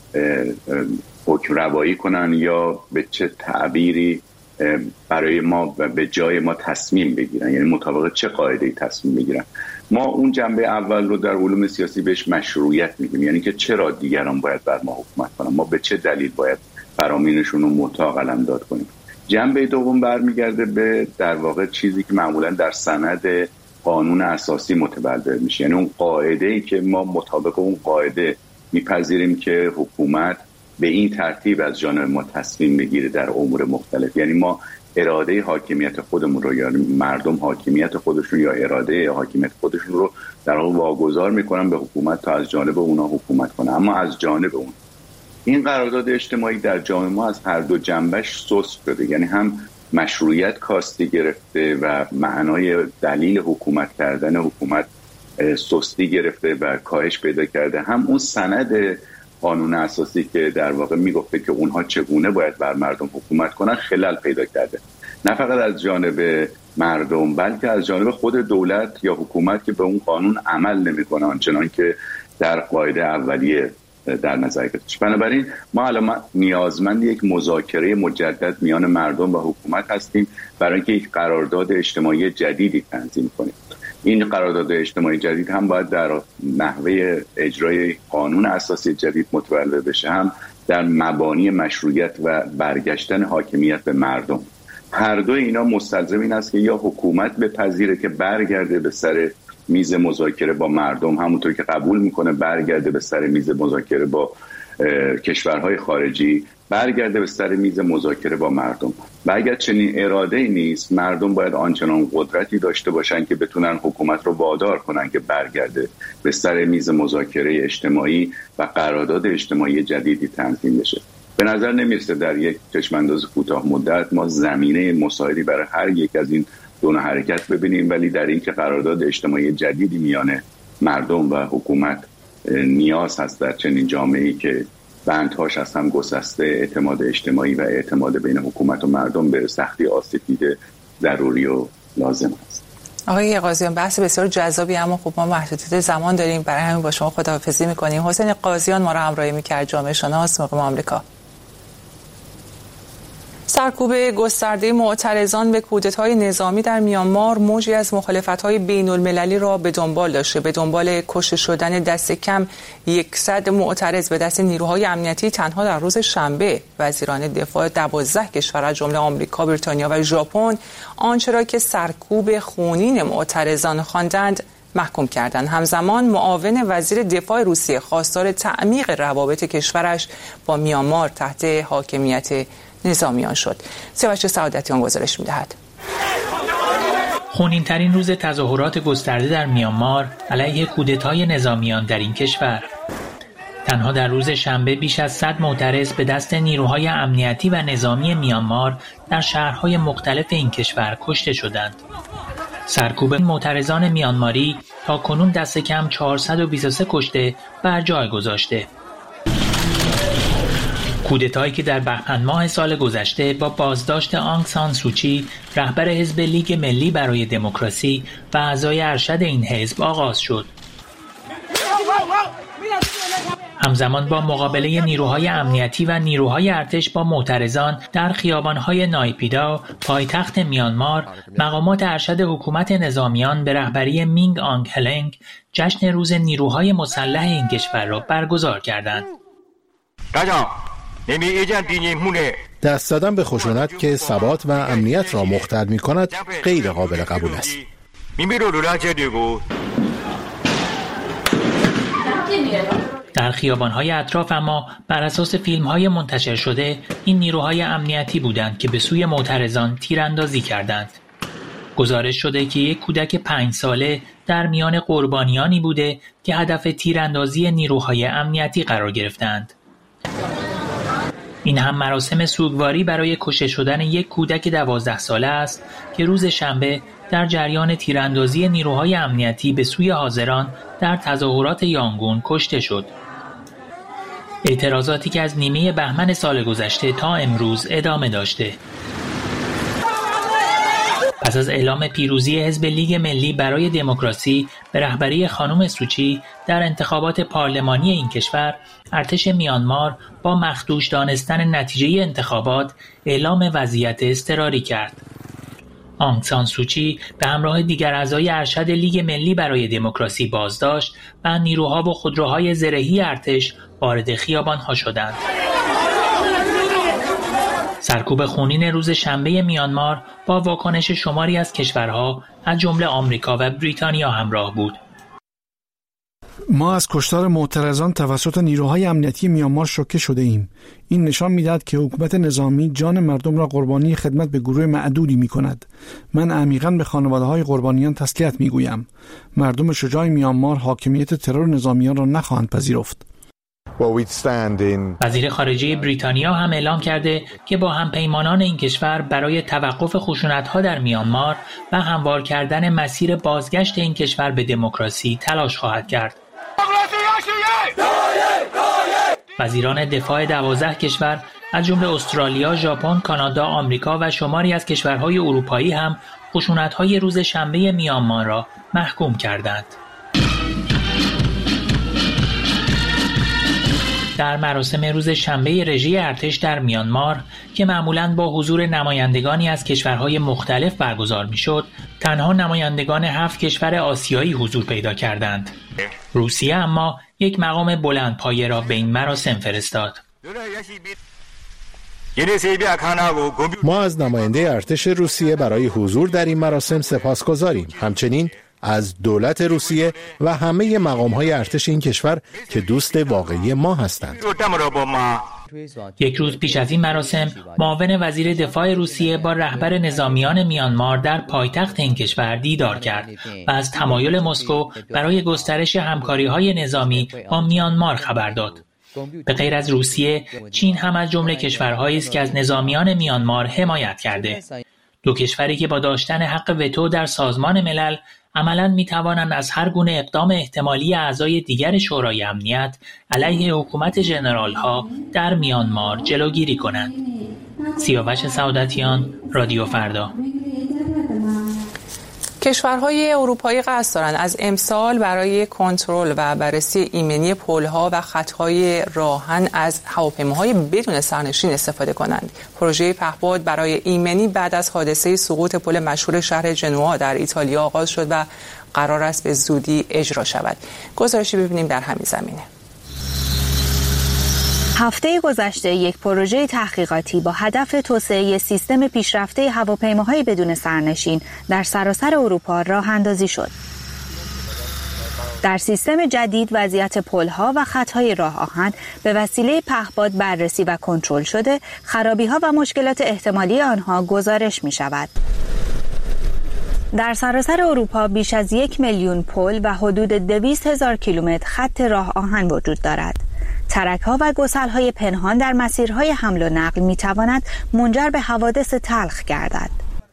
حکم روایی کنن یا به چه تعبیری برای ما به جای ما تصمیم بگیرن، یعنی مطابق چه قاعده‌ای تصمیم بگیرن. ما اون جنبه اول رو در علوم سیاسی بهش مشروعیت میگیم، یعنی که چرا دیگران باید بر ما حکومت کنن، ما به چه دلیل باید فرامینشون رو مطاع قلمداد کنیم. جنبه دوم برمیگرده به در واقع چیزی که معمولا در سند قانون اساسی متبلور میشه، یعنی اون قاعده‌ای که ما مطابق اون قاعده میپذیریم که حکومت به این ترتیب از جانب ما تصمیم بگیره در امور مختلف. یعنی ما اراده حاکمیت خودمون رو یا مردم حاکمیت خودشون یا اراده حاکمیت خودشون رو در واقع واگذار میکنن به حکومت تا از جانب اونا حکومت کنه. اما از جانب اون این قرارداد اجتماعی در جامعه ما از هر دو جنبش سست شده، یعنی هم مشروعیت کاستی گرفته و معنای دلیل حکومت کردن حکومت سستی گرفته و کاهش پیدا کرده، هم اون سند قانون اساسی که در واقع میگفته که اونها چگونه باید بر مردم حکومت کنن خلل پیدا کرده، نه فقط از جانب مردم بلکه از جانب خود دولت یا حکومت که به اون قانون عمل نمیکنه آنچنان که در قاعده اولیه در نظر گرفته. بنابراین ما الان نیازمند یک مذاکره مجدد میان مردم و حکومت هستیم برای اینکه یک قرارداد اجتماعی جدیدی تنظیم کنیم. این قرارداد اجتماعی جدید هم باید در نحوه اجرای قانون اساسی جدید متولد بشه، هم در مبانی مشروعیت و برگشتن حاکمیت به مردم. هر دو اینا مستلزم این است که یا حکومت بپذیره که برگرده به سر میز مذاکره با مردم، همونطور که قبول میکنه برگرده به سر میز مذاکره با کشورهای خارجی برگرده به سر میز مذاکره با مردم. و اگر چنین اراده‌ای نیست، مردم باید آنچنان قدرتی داشته باشن که بتونن حکومت رو وادار کنن که برگرده به سر میز مذاکره اجتماعی و قرارداد اجتماعی جدیدی تنظیم بشه. به نظر نمیرسه در یک چشمانداز کوتاه مدت ما زمینه مساعدی برای هر یک از این دو حرکت ببینیم، ولی در این که قرارداد اجتماعی جدیدی میان مردم و حکومت نیاز هست در چنین جامعه‌ای که بندهاش از هم گسسته، اعتماد اجتماعی و اعتماد بین حکومت و مردم به سختی آسیب دیده، ضروری و لازم است. آقای قاضیان، بحث بسیار جذابی، اما خب ما محدودیت زمان داریم، برای همین با شما خداحافظی می‌کنیم. حسین قاضیان ما را همراهی می‌کرد، جامعه شناس مقیم آمریکا. سرکوب گسترده معترضان به کودتای نظامی در میانمار موجی از مخالفت‌های بین‌المللی را به دنبال داشته. به دنبال کشته شدن دست کم 100 معترض به دست نیروهای امنیتی تنها در روز شنبه وزیران دفاع 12 کشور از جمله آمریکا، بریتانیا و ژاپن آنچه را که سرکوب خونین معترضان خواندند محکوم کردند. همزمان معاون وزیر دفاع روسیه خواستار تعمیق روابط کشورش با میانمار تحت حاکمیت نظامیان شد. سیاوش سعادتیان گزارش می‌دهد. خونین‌ترین روز تظاهرات گسترده در میانمار علیه کودتای نظامیان در این کشور. تنها در روز شنبه بیش از 100 معترض به دست نیروهای امنیتی و نظامی میانمار در شهرهای مختلف این کشور کشته شدند. سرکوب معترضان میانماری تا کنون دست کم 423 کشته بر جای گذاشته. کودتایی که در بهمن ماه سال گذشته با بازداشت آنگ سان سوچی رهبر حزب لیگ ملی برای دموکراسی و اعضای ارشد این حزب آغاز شد. همزمان با مقابله نیروهای امنیتی و نیروهای ارتش با معترضان در خیابان‌های نایپیداو پایتخت میانمار، مقامات ارشد حکومت نظامیان به رهبری مینگ آنگ هلنگ جشن روز نیروهای مسلح این کشور را برگزار کردند. دست زدن به خشونت که ثبات و امنیت را مختل می‌کند غیر قابل قبول است. در خیابان‌های اطراف اما بر اساس فیلم‌های منتشر شده این نیروهای امنیتی بودند که به سوی معترضان تیراندازی کردند. گزارش شده که یک کودک 5 ساله در میان قربانیانی بوده که هدف تیراندازی نیروهای امنیتی قرار گرفتند. این هم مراسم سوگواری برای کشته شدن یک کودک 12 ساله است که روز شنبه در جریان تیراندازی نیروهای امنیتی به سوی حاضران در تظاهرات یانگون کشته شد. اعتراضاتی که از نیمه بهمن سال گذشته تا امروز ادامه داشته. پس از اعلام پیروزی حزب لیگ ملی برای دموکراسی به رهبری خانم سوچی در انتخابات پارلمانی این کشور، ارتش میانمار با مخدوش دانستن نتیجه انتخابات اعلام وضعیت اضطراری کرد. آنگ سان سوچی به همراه دیگر اعضای ارشد لیگ ملی برای دموکراسی بازداشت و نیروها و خودروهای زرهی ارتش وارد خیابان‌ها شدند. سرکوب خونین روز شنبه میانمار با واکنش شماری از کشورها از جمله آمریکا و بریتانیا همراه بود. ما از کشتار معترضان توسط نیروهای امنیتی میانمار شوکه شده ایم. این نشان می‌دهد که حکومت نظامی جان مردم را قربانی خدمت به گروه معدودی می‌کند. من عمیقاً به خانواده‌های قربانیان تسلیت می‌گویم. مردم شجاع میانمار حاکمیت ترور نظامیان را نخواهند پذیرفت. وزیر خارجه بریتانیا هم اعلام کرده که با همپیمانان این کشور برای توقف خشونت‌ها در میانمار و هموار کردن مسیر بازگشت این کشور به دموکراسی تلاش خواهد کرد. وزیران دفاع 12 کشور از جمله استرالیا، ژاپن، کانادا، آمریکا و شماری از کشورهای اروپایی هم خشونت‌های روز شنبه میانمار را محکوم کردند. در مراسم روز شنبه رژه ارتش در میانمار که معمولاً با حضور نمایندگانی از کشورهای مختلف برگزار می‌شد، تنها نمایندگان 7 کشور آسیایی حضور پیدا کردند. روسیه اما یک مقام بلندپایه را به این مراسم فرستاد. ما از نماینده ارتش روسیه برای حضور در این مراسم سپاسگزاریم. همچنین از دولت روسیه و همه مقام‌های ارتش این کشور که دوست واقعی ما هستند. یک روز پیش از این مراسم، معاون وزیر دفاع روسیه با رهبر نظامیان میانمار در پایتخت این کشور دیدار کرد و از تمایل مسکو برای گسترش همکاری‌های نظامی با میانمار خبر داد. به غیر از روسیه، چین هم از جمله کشورهایی است که از نظامیان میانمار حمایت کرده. دو کشوری که با داشتن حق وتو در سازمان ملل عملاً می‌توانند از هر گونه اقدام احتمالی اعضای دیگر شورای امنیت علیه حکومت ژنرال‌ها در میانمار جلوگیری کنند. سیاوش سعادتیان، رادیو فردا. کشورهای اروپایی قصد دارند از امسال برای کنترل و بررسی ایمنی پل‌ها و خطهای راهن از هواپیماهای بدون سرنشین استفاده کنند. پروژه پهپاد برای ایمنی بعد از حادثه سقوط پل مشهور شهر جنوا در ایتالیا آغاز شد و قرار است به زودی اجرا شود. گزارشی ببینیم در همین زمینه. هفته گذشته یک پروژه تحقیقاتی با هدف توسعه سیستم پیشرفته هواپیماهای بدون سرنشین در سراسر اروپا راه اندازی شد. در سیستم جدید وضعیت پل‌ها و خطهای راه آهن به وسیله پهپاد بررسی و کنترل شده، خرابی‌ها و مشکلات احتمالی آنها گزارش می‌شود. در سراسر اروپا بیش از 1 میلیون پل و حدود 200,000 کیلومتر خط راه آهن وجود دارد. ترک‌ها و گسل‌های پنهان در مسیرهای حمل و نقل می‌تواند منجر به حوادث تلخ گردد.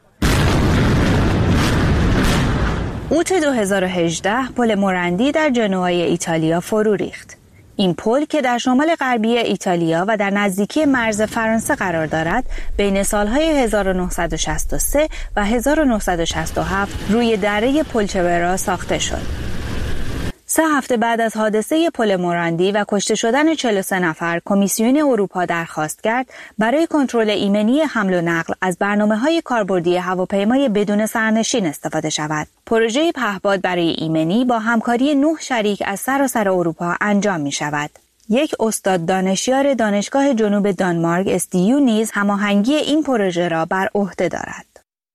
اوت 2018 پل موراندی در جنوای ایتالیا فرو ریخت. این پل که در شمال غربی ایتالیا و در نزدیکی مرز فرانسه قرار دارد، بین سالهای 1963 و 1967 روی دره پولچورا ساخته شد. 3 هفته بعد از حادثه پل موراندی و کشته شدن 43 نفر، کمیسیون اروپا درخواست کرد برای کنترل ایمنی حمل و نقل از برنامه‌های کاربردی هواپیمای بدون سرنشین استفاده شود. پروژه پهپاد برای ایمنی با همکاری 9 شریک از سراسر اروپا انجام می‌شود. یک استاد دانشیار دانشگاه جنوب دانمارک SDU نیز هماهنگی این پروژه را بر عهده دارد.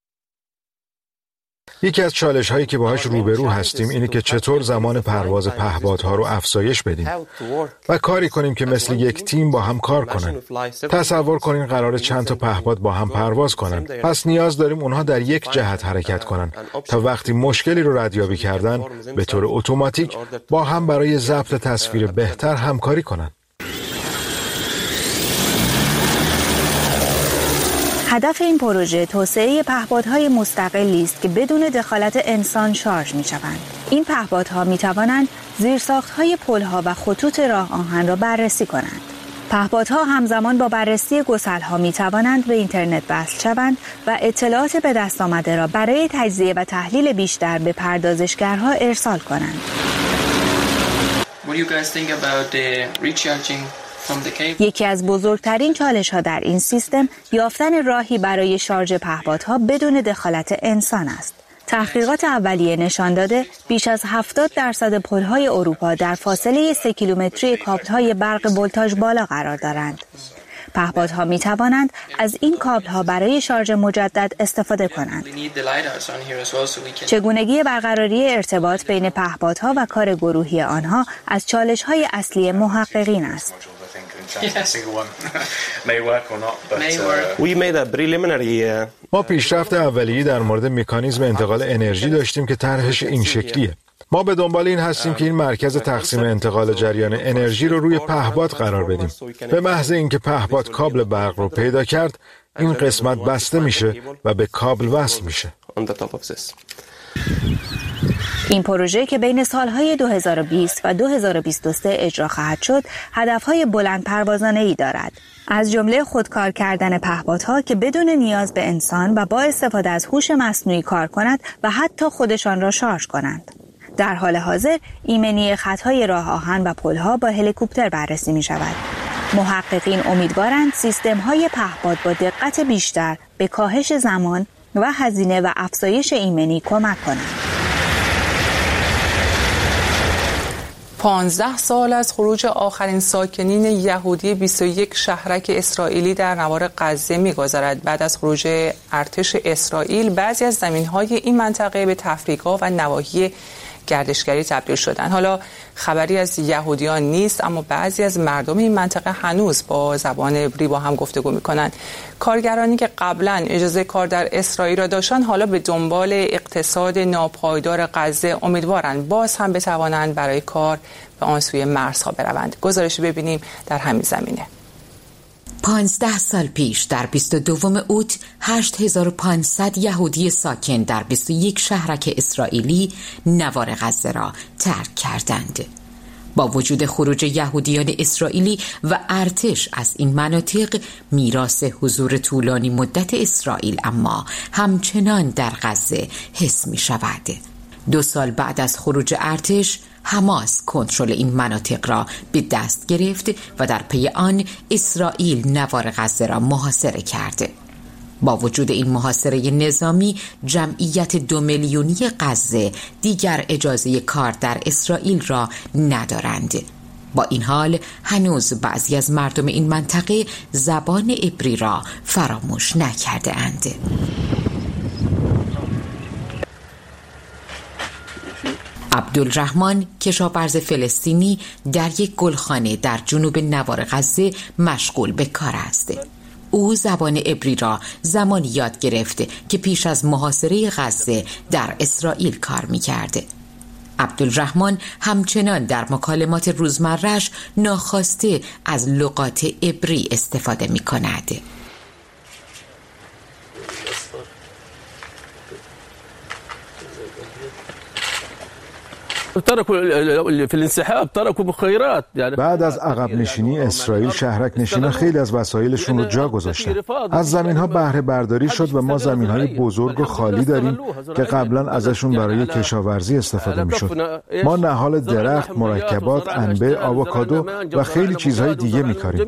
یکی از چالش‌هایی که باهاش روبرو هستیم اینه که چطور زمان پرواز پهپادها رو افزایش بدیم و کاری کنیم که مثل یک تیم با هم کار کنن. تصور کنین قراره چند تا پهپاد با هم پرواز کنن. پس نیاز داریم اونها در یک جهت حرکت کنن تا وقتی مشکلی رو ردیابی کردن به طور اتوماتیک با هم برای ضبط تصویر بهتر همکاری کنن. هدف این پروژه توسعه پهپادهای مستقلی است که بدون دخالت انسان شارژ می‌شوند. این پهپادها می‌توانند زیرساخت‌های پل‌ها و خطوط راه آهن را بررسی کنند. پهپادها همزمان با بررسی گسل‌ها می‌توانند به اینترنت وصل شوند و اطلاعات به دست آمده را برای تجزیه و تحلیل بیشتر به پردازشگرها ارسال کنند. یکی از بزرگترین چالش‌ها در این سیستم یافتن راهی برای شارژ پهپادها بدون دخالت انسان است. تحقیقات اولیه نشان داده بیش از 70% پل‌های اروپا در فاصله 3 کیلومتری کابل‌های برق ولتاژ بالا قرار دارند. پهپادها می توانند از این کابل‌ها برای شارژ مجدد استفاده کنند. چگونگی برقراری ارتباط بین پهپادها و کار گروهی آنها از چالش‌های اصلی محققین است. ما پیشرفت اولیه‌ای در مورد مکانیزم انتقال انرژی داشتیم که طرحش این شکلیه. ما به دنبال این هستیم که این مرکز تقسیم انتقال جریان انرژی رو روی پهپاد قرار بدیم. به محض اینکه پهپاد کابل برق رو پیدا کرد، این قسمت بسته میشه و به کابل وصل میشه. این پروژه که بین سالهای 2020 و 2023 اجرا خواهد شد، هدفهای بلند پروازانه‌ای دارد. از جمله خودکار کردن پهپادها که بدون نیاز به انسان و با استفاده از هوش مصنوعی کار کند و حتی خودشان را شارژ کنند. در حال حاضر ایمنی خطهای راه آهن و پل‌ها با هلیکوپتر بررسی می شود. محققین امیدوارند سیستم‌های پهپاد با دقت بیشتر به کاهش زمان و هزینه و افزایش ایمنی کمک کنند. 15 سال از خروج آخرین ساکنین یهودی 21 شهرک اسرائیلی در نوار غزه می‌گذرد. بعد از خروج ارتش اسرائیل بعضی از زمین‌های این منطقه به تفریحگاه و نواحی گردشگری تبدیل شدن. حالا خبری از یهودیان نیست، اما بعضی از مردم این منطقه هنوز با زبان عبری با هم گفتگو می‌کنند. کارگرانی که قبلا اجازه کار در اسرائیل را داشتند حالا به دنبال اقتصاد ناپایدار غزه امیدوارند باز هم بتوانند برای کار به آن سوی مرزها بروند. گزارشی ببینیم در همین زمینه. 15 سال پیش در 22 اوت 8500 یهودی ساکن در 21 شهرک اسرائیلی نوار غزه را ترک کردند. با وجود خروج یهودیان اسرائیلی و ارتش از این مناطق، میراث حضور طولانی مدت اسرائیل اما همچنان در غزه حس می شود. 2 سال بعد از خروج ارتش، حماس کنترل این مناطق را به دست گرفت و در پی آن اسرائیل نوار غزه را محاصره کرد. با وجود این محاصره نظامی، جمعیت 2 میلیونی غزه دیگر اجازه کار در اسرائیل را ندارند. با این حال هنوز بعضی از مردم این منطقه زبان عبری را فراموش نکرده اند. عبدالرحمن، کشاورز فلسطینی، در یک گلخانه در جنوب نوار غزه مشغول به کار است. او زبان عبری را زمانی یاد گرفت که پیش از محاصره غزه در اسرائیل کار می‌کرد. عبدالرحمن همچنان در مکالمات روزمره‌اش ناخواسته از لغات عبری استفاده می‌کند. بعد از عقب نشینی اسرائیل، شهرک نشینان خیلی از وسایلشون رو جا گذاشتن. از زمین‌ها بهره برداری شد و ما زمین‌های بزرگ و خالی داریم که قبلا ازشون برای کشاورزی استفاده می‌شد. ما نهال درخت، مرکبات، انبه، آووکادو و خیلی چیزهای دیگه می‌کاریم.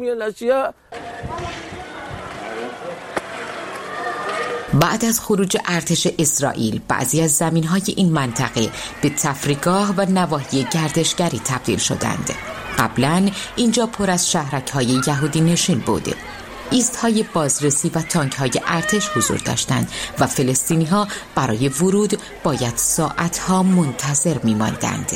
بعد از خروج ارتش اسرائیل، بعضی از زمین‌های این منطقه به تفریحگاه و نواحی گردشگری تبدیل شدند. قبلاً اینجا پر از شهرک‌های یهودی نشین بود. ایست‌های بازرسی و تانک‌های ارتش حضور داشتند و فلسطینی‌ها برای ورود باید ساعت‌ها منتظر می‌ماندند.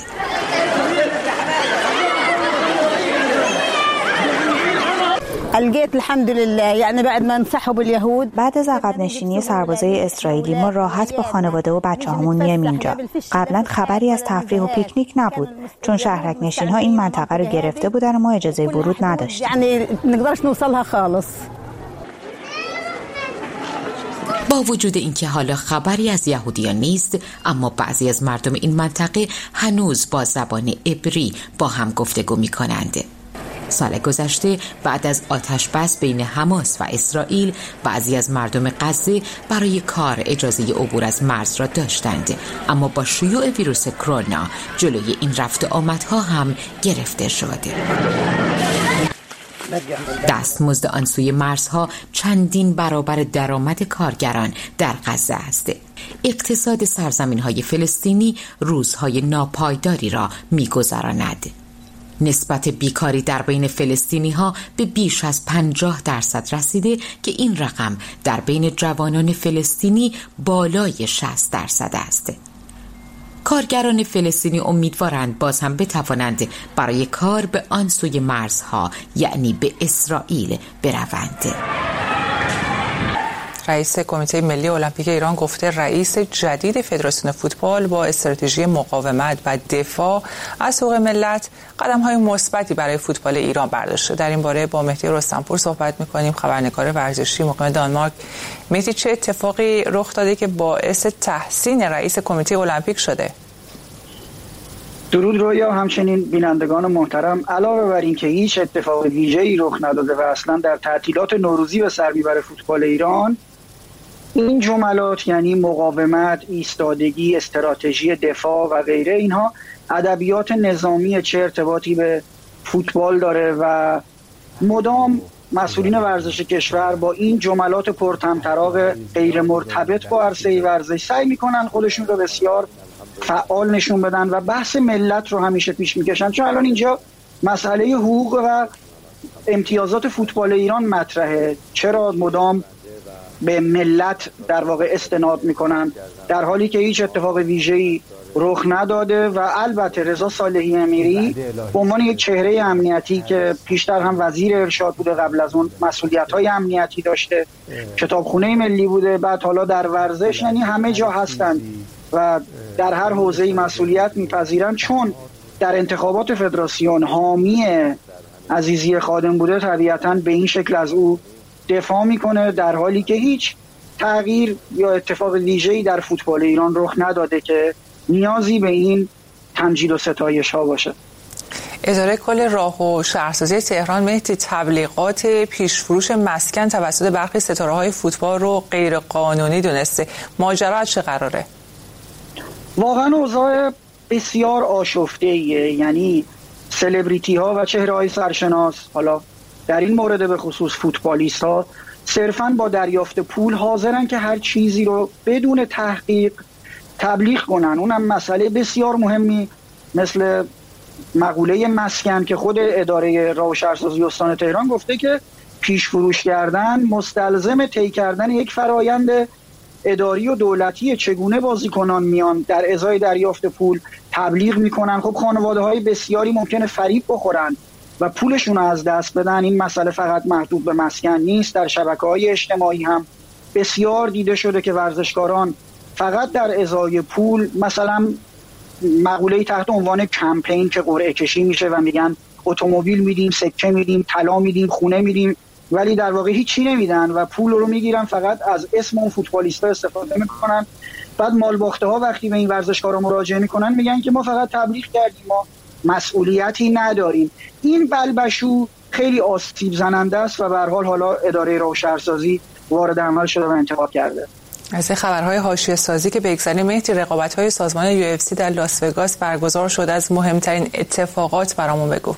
الجيت الحمد لله يعني بعد ما انسحبوا اليهود. بعد از عقب نشینی سربازای اسرائیلی ما راحت با خانواده و بچه‌هامون میایم اینجا. قبلا خبری از تفریح و پیکنیک نبود، چون شهرک نشین‌ها این منطقه رو گرفته بودن و ما اجازه ورود نداشتیم. يعني نقدرش نوصلها خالص. با وجود اینکه حالا خبری از یهودیان نیست، اما بعضی از مردم این منطقه هنوز با زبان عبری با هم گفتگو می‌کنند. سال گذشته بعد از آتش بس بین حماس و اسرائیل، بعضی از مردم غزه برای کار اجازه عبور از مرز را داشتند، اما با شیوع ویروس کرونا جلوی این رفت و آمدها هم گرفته شد. دستمزد آن سوی مرزها چندین برابر درآمد کارگران در غزه است. اقتصاد سرزمین‌های فلسطینی روزهای ناپایداری را می‌گذراند. نسبت بیکاری در بین فلسطینی‌ها به بیش از 50% رسیده که این رقم در بین جوانان فلسطینی بالای 60% است. کارگران فلسطینی امیدوارند باز هم بتوانند برای کار به آن سوی مرزها، یعنی به اسرائیل، بروند. رئیس کمیته ملی المپیک ایران گفته رئیس جدید فدراسیون فوتبال با استراتژی مقاومت و دفاع از حقوق ملت قدم‌های مثبتی برای فوتبال ایران برداشته. در این باره با مهدی رستمپور صحبت می‌کنیم، خبرنگار ورزشی مقیم دانمارک. مهدی، چه اتفاقی رخ داده که باعث تحسین رئیس کمیته المپیک شده؟ درود رویا، همچنین بینندگان محترم. علاوه بر این که هیچ اتفاق ویژه‌ای رخ نداده و اصلا در تعطیلات نوروزی به سر میبره فوتبال ایران، این جملات یعنی مقاومت، ایستادگی، استراتژی دفاع و غیره، اینها ادبیات نظامی چه ارتباطی به فوتبال داره و مدام مسئولین ورزش کشور با این جملات پرطمطراق غیر مرتبط با عرصه ورزش سعی میکنن خودشون رو بسیار فعال نشون بدن و بحث ملت رو همیشه پیش میکشن. چون الان اینجا مسئله حقوق و امتیازات فوتبال ایران مطرحه، چرا مدام به ملت در واقع استناد میکنن در حالی که هیچ اتفاق ویژه‌ای رخ نداده. و البته رضا صالحی امیری به عنوان یک چهره امنیتی که پیشتر هم وزیر ارشاد بوده، قبل از اون مسئولیت‌های امنیتی داشته، کتابخونه ملی بوده، بعد حالا در ورزش، یعنی همه جا هستند و در هر حوزه‌ای مسئولیت میپذیرن. چون در انتخابات فدراسیون حامی عزیزی خادم بوده، طبیعتاً به این شکل از او دفاع میکنه، در حالی که هیچ تغییر یا اتفاق ویژه‌ای در فوتبال ایران رخ نداده که نیازی به این تمجید و ستایش ها باشه. اداره کل راه و شهرسازی تهران مهدی تبلیغات پیشفروش مسکن توسط برخی ستاره‌های فوتبال رو غیر قانونی دونسته. ماجرا چه قراره؟ واقعا اوضاع بسیار آشفته‌ایه، یعنی سلبریتی ها و چهره‌های سرشناس، حالا در این مورد به خصوص فوتبالیست ها، صرفاً با دریافت پول حاضرن که هر چیزی رو بدون تحقیق تبلیغ کنن. اونم مسئله بسیار مهمی مثل مقوله مسکن که خود اداره راه و شهرسازی استان تهران گفته که پیش فروش کردن مستلزم طی کردن یک فرایند اداری و دولتی. چگونه بازیکنان میان در ازای دریافت پول تبلیغ میکنن؟ خب خانواده‌های بسیاری ممکنه فریب بخورن و پولشون رو از دست بدن. این مسئله فقط محدود به مسکن نیست، در شبکه‌های اجتماعی هم بسیار دیده شده که ورزشکاران فقط در ازای پول، مثلا مقوله‌ای تحت عنوان کمپین که قرعه کشی میشه و میگن اتومبیل میدیم، سکه میدیم، طلا میدیم، خونه میدیم، ولی در واقع هیچی نمیدن و پول رو میگیرن، فقط از اسم اون فوتبالیستا استفاده میکنن. بعد مالباخته ها وقتی به این ورزشکارا مراجعه میکنن میگن که ما فقط تبلیغ کردیم، ما مسئولیتی نداریم. این بلبشو خیلی آسیب زننده است و به هر حال حالا اداره راه و شهرسازی وارد عمل شده و انتقاد کرده. از خبرهای حاشیه سازی که بگذاریم، مهدی رقابت‌های سازمان UFC در لاس وگاس برگزار شده، از مهمترین اتفاقات برامون بگو.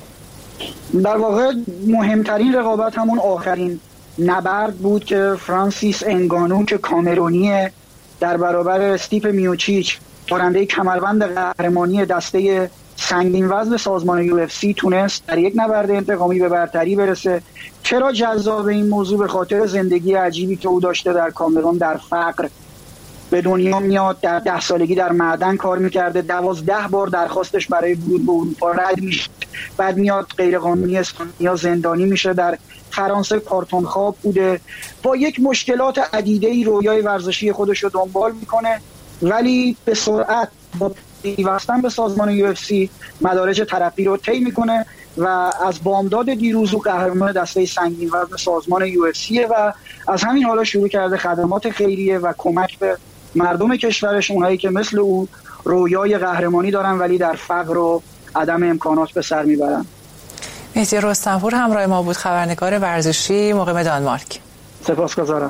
در واقع مهمترین رقابت همون آخرین نبرد بود که فرانسیس انگانو که کامرونیه در برابر استیپ میوچیچ، برنده کمربند قهرمانی دسته سنگین وزن سازمان UFC، تونست در یک نبرد انتقامی به برتری برسه. چرا جذاب این موضوع؟ به خاطر زندگی عجیبی که او داشته در کامرون، در فقر به دنیا میاد، در 10 سالگی در معدن کار میکرده، 12 بار درخواستش برای ورود به اروپا رد میشه، بعد میاد غیرقانونی اسپانیا زندانی میشه، در فرانسه کارتون خواب بوده، با یک مشکلات عدیده‌ای رویای ورزشی خودش رو دنبال میکنه، ولی به سرعت با پیوستن به سازمان UFC مدارج ترقی رو طی میکنه و از بامداد دیروز او قهرمان دسته سنگین وزن سازمان UFC و از همین حالا شروع کرده خدمات خیریه و کمک به مردم کشورش، اونایی که مثل او رویای قهرمانی دارن ولی در فقر و عدم امکانات به سر میبرن. مهدی رستمپور همراه ما بود، خبرنگار ورزشی مقیم دانمارک. سپاسگزارم.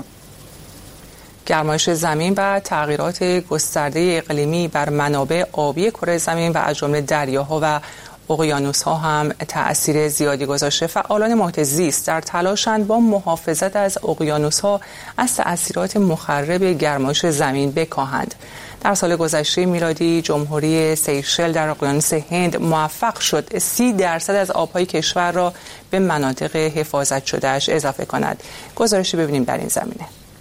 گرمایش زمین و تغییرات گسترده اقلیمی بر منابع آبی کره زمین و از جمله دریاها و اقیانوس‌ها هم تأثیر زیادی گذاشته. فعالان محیط زیست در تلاشند با محافظت از اقیانوس‌ها از تأثیرات مخرب گرمایش زمین بکاهند. در سال گذشته میلادی جمهوری سیشل در اقیانوس هند موفق شد 30% از آب‌های کشور را به مناطق حفاظت شده‌اش اضافه کند. گزارشی ببینیم در این زمینه.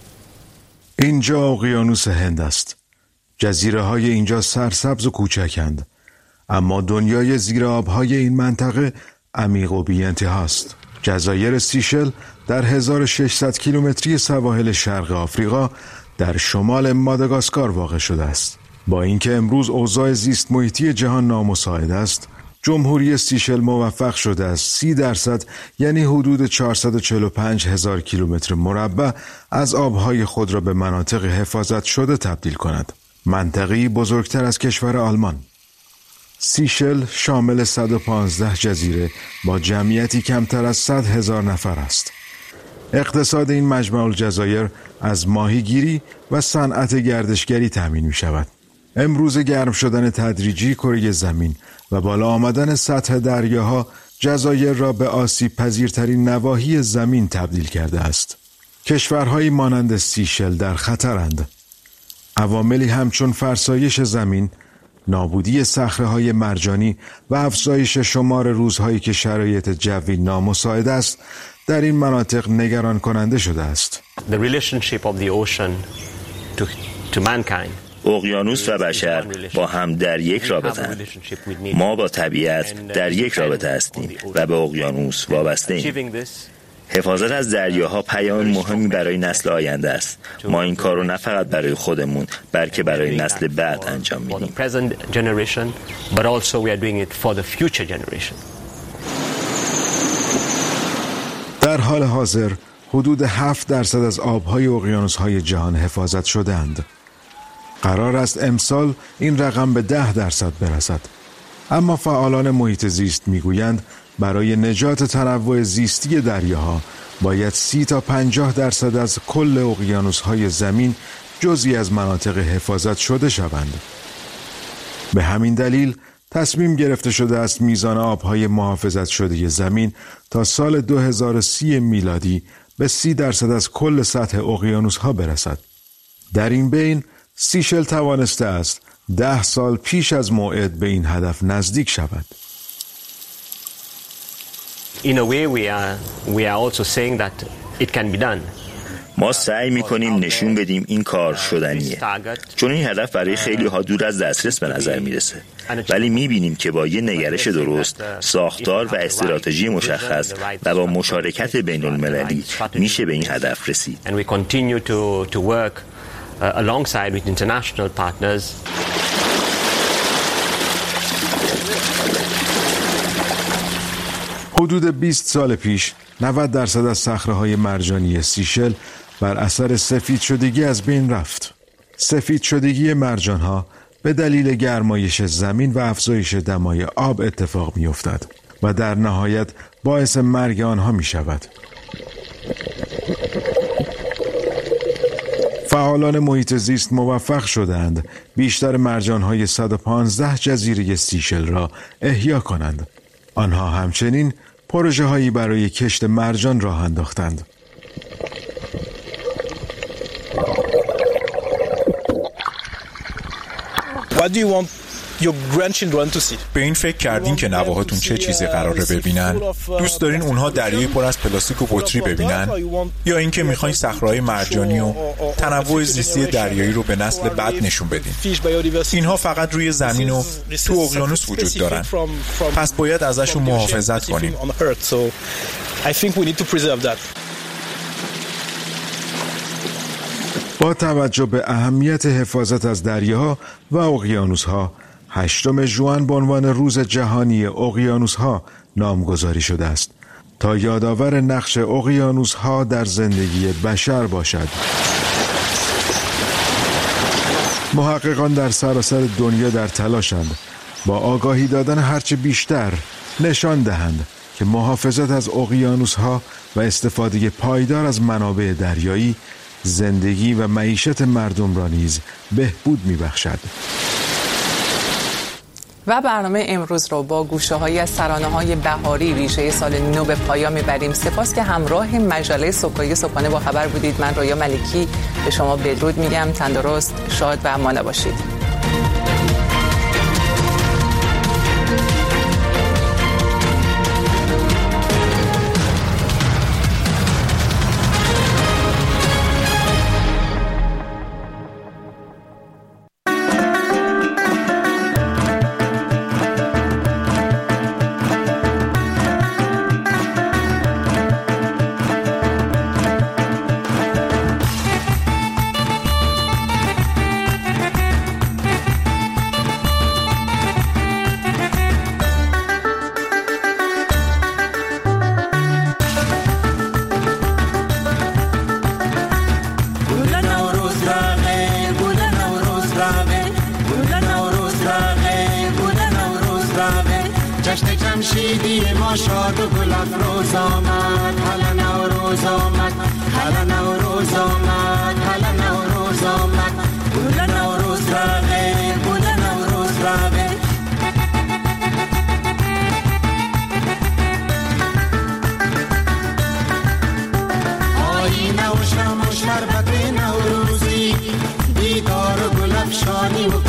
اینجا اقیانوس هند است. جزیره‌های اینجا سرسبز و کوچکند، اما دنیای زیر آب‌های این منطقه عمیق و بی‌انتهاست. جزایر سیشل در 1600 کیلومتری سواحل شرق آفریقا در شمال ماداگاسکار واقع شده است. با اینکه امروز اوضاع زیست محیطی جهان نامساعد است، جمهوری سیشل موفق شده از 30% یعنی حدود 445,000 کیلومتر مربع از آبهای خود را به مناطق حفاظت شده تبدیل کند. منطقه‌ای بزرگتر از کشور آلمان. سیشل شامل 115 جزیره با جمعیتی کمتر از 100,000 نفر است. اقتصاد این مجمع الجزایر از ماهیگیری و صنعت گردشگری تامین می شود. امروز گرم شدن تدریجی کره زمین و بالا آمدن سطح دریاها جزایر را به آسیب پذیرترین نواحی زمین تبدیل کرده است. کشورهایی مانند سیشل در خطرند. عواملی همچون فرسایش زمین، نابودی صخره‌های مرجانی و افزایش شمار روزهایی که شرایط جوی نامساعد است در این مناطق نگران کننده شده است. اقیانوس و بشر با هم در یک رابطه‌اند. ما با طبیعت در یک رابطه هستیم و به اقیانوس وابسته ایم. حفاظت از دریاها پیام مهمی برای نسل آینده است. ما این کار رو نه فقط برای خودمون بلکه برای نسل بعد انجام میدیم. در حال حاضر حدود 7% از آبهای اقیانوس‌های جهان حفاظت شده‌اند. قرار است امسال این رقم به 10% برسد. اما فعالان محیط زیست میگویند برای نجات تنوع زیستی دریاها باید 30 تا 50% از کل اقیانوس‌های زمین جزئی از مناطق حفاظت شده شوند. به همین دلیل تصمیم گرفته شده است میزان آبهای محافظت شده زمین تا سال 2030 میلادی به 30% از کل سطح اقیانوس‌ها برسد. در این بین سیشل توانسته است 10 سال پیش از موعد به این هدف نزدیک شود. In a way we are also saying that it can be done. ما سعی می‌کنیم نشون بدیم این کار شدنیه، چون این هدف برای خیلی ها دور از دسترس به نظر میرسه، ولی می‌بینیم که با یه نگرش درست، ساختار و استراتژی مشخص و با مشارکت بین‌المللی میشه به این هدف رسید. And we continue to work alongside with international partners. حدود 20 سال پیش 90% از صخره‌های مرجانی سیشل بر اثر سفید شدگی از بین رفت. سفید شدگی مرجان‌ها به دلیل گرمایش زمین و افزایش دمای آب اتفاق می‌افتد و در نهایت باعث مرگ آنها می‌شود. فعالان محیط زیست موفق شدند بیشتر مرجان‌های 115 جزیره سیشل را احیا کنند. آنها همچنین پروژه‌هایی برای کشت مرجان راه انداختند. What do you want your grandchildren to see? به این فکر کردین که نوهاتون چه چیزی قراره ببینن؟ دوست دارین اونها دریای پر از پلاستیک و بطری ببینن؟ یا اینکه میخواین صخره‌های مرجانی و تنوع زیستی دریایی رو به نسل بعد نشون بدین؟ اینها فقط روی زمین و تو اقیانوس وجود دارن. پس باید ازشون محافظت کنیم. I think we need to preserve that. با توجه به اهمیت حفاظت از دریاها و اقیانوس‌ها، 8 ژوئن به عنوان روز جهانی اقیانوس‌ها نامگذاری شده است تا یادآور نقش اقیانوس‌ها در زندگی بشر باشد. محققان در سراسر دنیا در تلاشند با آگاهی دادن هرچه بیشتر نشان دهند که محافظت از اقیانوس‌ها و استفاده پایدار از منابع دریایی زندگی و معیشت مردم را نیز بهبود می‌بخشد. و برنامه امروز رو با گوشه‌هایی از ترانه‌های بهاری ریشه سال نو به پایان می‌بریم. سپاس که همراه مجله صبحانه با خبر بودید. من رویا ملکی به شما بدرود میگم. تندرست، شاد و امان باشید.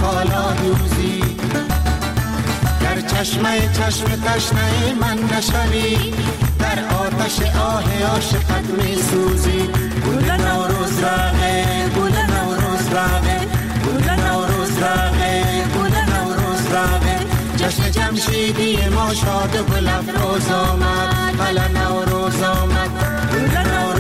بالا دوزی، در چشمه تشنه من نشوی، در آتش آه عاشقت می سوزی. گل نوروز راغه، گل نوروز راغه، گل نوروز راغه، گل نوروز راغه، جشن جمشیدی ما شاد و گل افروز آمد، حالا نوروز آمد. گل نوروز